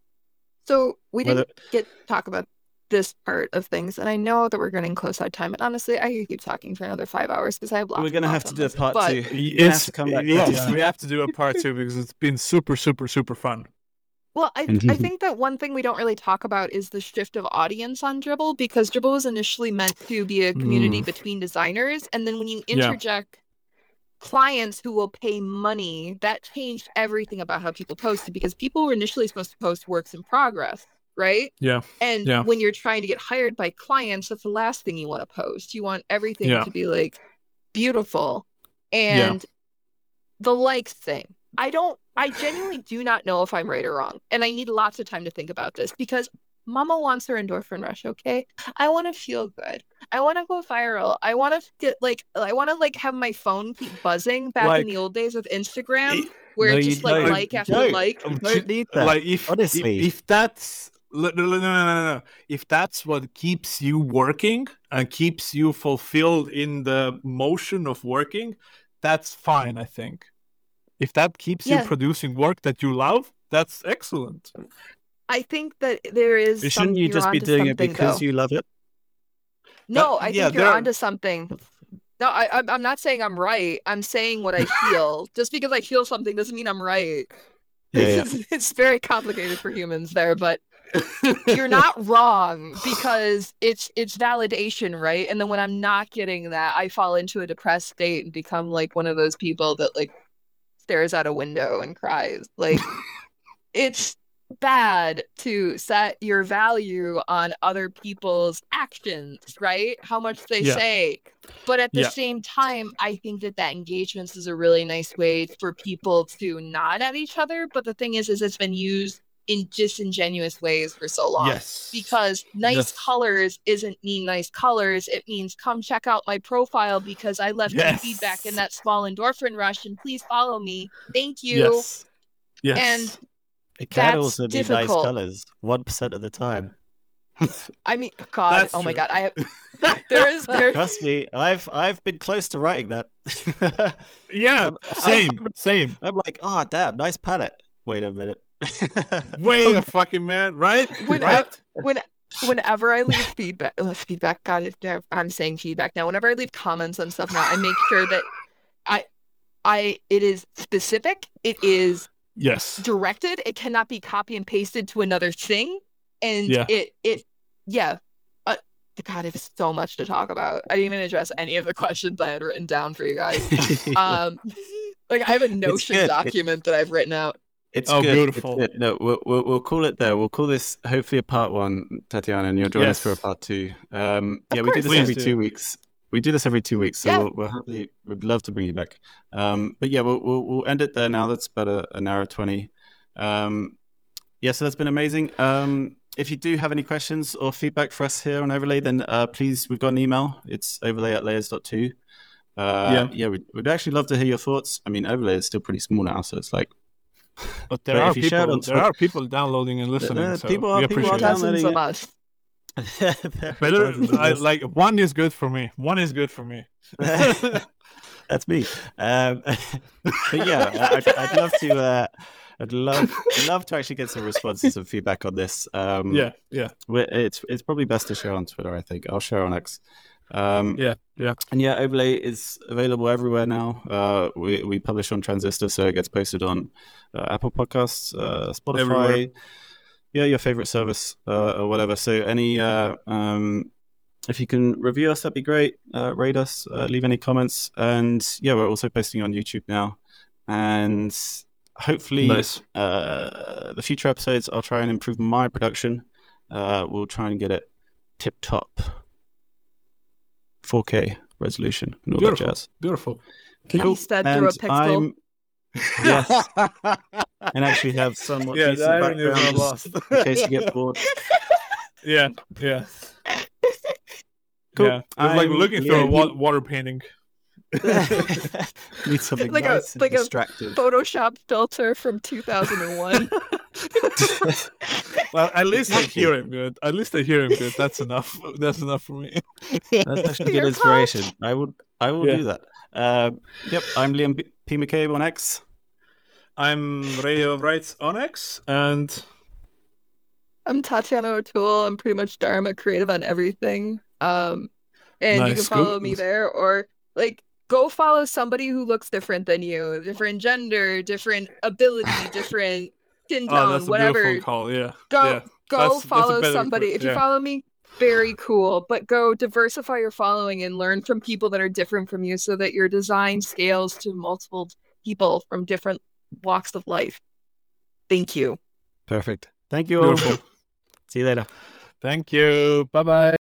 Speaker 3: So we
Speaker 1: Whether
Speaker 3: didn't get to talk about this part of things, and I know that we're getting close on time. And honestly, I could keep talking for another 5 hours because I have lots.
Speaker 1: we're going to have
Speaker 3: thoughts
Speaker 1: to
Speaker 3: on
Speaker 1: do a
Speaker 3: this,
Speaker 1: part
Speaker 3: but-
Speaker 1: 2. We're gonna have to come back.
Speaker 2: Yes, we have to do a part 2 because it's been super, super, super fun.
Speaker 3: Well, I think that one thing we don't really talk about is the shift of audience on Dribbble, because Dribbble was initially meant to be a community between designers, and then when you
Speaker 2: Yeah.
Speaker 3: interject clients who will pay money, that changed everything about how people posted, because people were initially supposed to post works in progress, right?
Speaker 2: Yeah.
Speaker 3: And
Speaker 2: Yeah.
Speaker 3: when you're trying to get hired by clients, that's the last thing you want to post. You want everything
Speaker 2: Yeah.
Speaker 3: to be like beautiful. And the likes thing. I genuinely do not know if I'm right or wrong. And I need lots of time to think about this, because Mama wants her endorphin rush, okay? I want to feel good. I want to go viral. I want to get have my phone keep buzzing back in the old days with Instagram, where
Speaker 1: No,
Speaker 3: it's
Speaker 1: you
Speaker 3: just like
Speaker 1: don't.
Speaker 3: like
Speaker 1: You
Speaker 3: after
Speaker 1: don't.
Speaker 3: like.
Speaker 1: You don't need that.
Speaker 2: Like
Speaker 1: honestly.
Speaker 2: if that's no. If that's what keeps you working and keeps you fulfilled in the motion of working, that's fine, I think. If that keeps you
Speaker 3: Yeah.
Speaker 2: producing work that you love, that's excellent.
Speaker 3: I think that there is.
Speaker 1: Shouldn't you
Speaker 3: you're
Speaker 1: just be
Speaker 3: onto
Speaker 1: doing it
Speaker 3: something,
Speaker 1: because
Speaker 3: though.
Speaker 1: you love it?
Speaker 3: No, I
Speaker 2: yeah,
Speaker 3: think you're
Speaker 2: there are-
Speaker 3: onto something. No, I'm not saying I'm right. I'm saying what I feel. Just because I feel something doesn't mean I'm right.
Speaker 1: Yeah.
Speaker 3: It's very complicated for humans there, but you're not wrong, because it's validation, right? And then when I'm not getting that, I fall into a depressed state and become like one of those people that like stares out a window and cries. Like, it's bad to set your value on other people's actions, right? How much they
Speaker 2: Yeah.
Speaker 3: say. But at the
Speaker 2: Yeah.
Speaker 3: same time, I think that engagement is a really nice way for people to nod at each other. But the thing is it's been used in disingenuous ways for so long.
Speaker 2: Yes.
Speaker 3: Because nice
Speaker 2: Yes.
Speaker 3: colors isn't mean nice colors. It means come check out my profile because I left you
Speaker 2: Yes.
Speaker 3: feedback in that small endorphin rush, and please follow me. Thank you.
Speaker 2: Yes. Yes.
Speaker 3: And
Speaker 1: It can
Speaker 3: That's
Speaker 1: also be nice
Speaker 3: difficult.
Speaker 1: colors, 1% of the time.
Speaker 3: I mean, God,
Speaker 2: That's
Speaker 3: oh my
Speaker 2: true.
Speaker 3: God, I have there's
Speaker 1: Trust me, I've been close to writing that.
Speaker 2: Yeah, same.
Speaker 1: I'm like, oh damn, nice palette. Wait a minute.
Speaker 2: Wait a fucking minute, right? Right?
Speaker 3: whenever I leave feedback, God, I'm saying feedback now. Whenever I leave comments and stuff now, I make sure that it is specific. It is
Speaker 2: Yes.
Speaker 3: directed. It cannot be copy and pasted to another thing. And
Speaker 2: Yeah.
Speaker 3: God, it is so much to talk about. I didn't even address any of the questions I had written down for you guys. Like, I have a Notion
Speaker 1: good.
Speaker 3: document that I've written out.
Speaker 1: It's
Speaker 2: Oh,
Speaker 1: good.
Speaker 2: beautiful.
Speaker 1: It's good. No, we'll call it there. We'll call this hopefully a part 1, Tatiana, and you'll join us for a
Speaker 2: Yes.
Speaker 1: part 2. Yeah, we do
Speaker 3: course.
Speaker 1: this
Speaker 2: Please
Speaker 1: every
Speaker 2: do.
Speaker 1: 2 weeks. We do this every 2 weeks, so
Speaker 3: Yeah.
Speaker 1: we'd love to bring you back. But yeah, we'll end it there now. That's about an hour 20. Yeah, so that's been amazing. if you do have any questions or feedback for us here on Overlay, then please, we've got an email. It's overlay@layers.to. We'd actually love to hear your thoughts. I mean, Overlay is still pretty small now, so it's like.
Speaker 2: But there are people downloading and listening. So
Speaker 1: people
Speaker 2: we
Speaker 1: are
Speaker 2: appreciate
Speaker 3: Dozens
Speaker 1: downloading
Speaker 3: of us.
Speaker 2: like one is good for me. One is good for me.
Speaker 1: That's me. But yeah, I'd love to. I'd love to actually get some responses and feedback on this. It's probably best to share on Twitter. I think I'll share on X. And Overlay is available everywhere now. We publish on Transistor, so it gets posted on Apple Podcasts, Spotify, everywhere. Your favorite service or whatever. So any if you can review us, that'd be great. Rate us, leave any comments, and we're also posting on YouTube now. And hopefully, the future episodes, I'll try and improve my production. We'll try and get it tip top. 4K resolution and all that jazz.
Speaker 2: Beautiful.
Speaker 3: Cool. Through a pixel.
Speaker 1: Yes. And actually have somewhat decent backgrounds in case you get bored.
Speaker 2: Yeah.
Speaker 1: Cool.
Speaker 2: Yeah. It's like looking through a water painting.
Speaker 1: Need something
Speaker 3: like
Speaker 1: nice
Speaker 3: like
Speaker 1: distractive.
Speaker 3: A Photoshop filter from 2001.
Speaker 2: Well, at least I hear him good. That's enough. That's enough for me.
Speaker 1: That's actually good inspiration. I will do that. I'm Liam P. McCabe on X.
Speaker 2: I'm Radio of Rights on X, and
Speaker 3: I'm Tatiana O'Toole. I'm pretty much Dharma creative on everything. And
Speaker 2: nice.
Speaker 3: You can follow me there, or go follow somebody who looks different than you, different gender, different ability, different skin tone,
Speaker 2: that's
Speaker 3: whatever.
Speaker 2: A beautiful call. Yeah.
Speaker 3: Go follow somebody. If you follow me, very cool. But go diversify your following and learn from people that are different from you, so that your design scales to multiple people from different walks of life. Thank you.
Speaker 1: Perfect. Thank you all. See you later.
Speaker 2: Thank you. Bye-bye.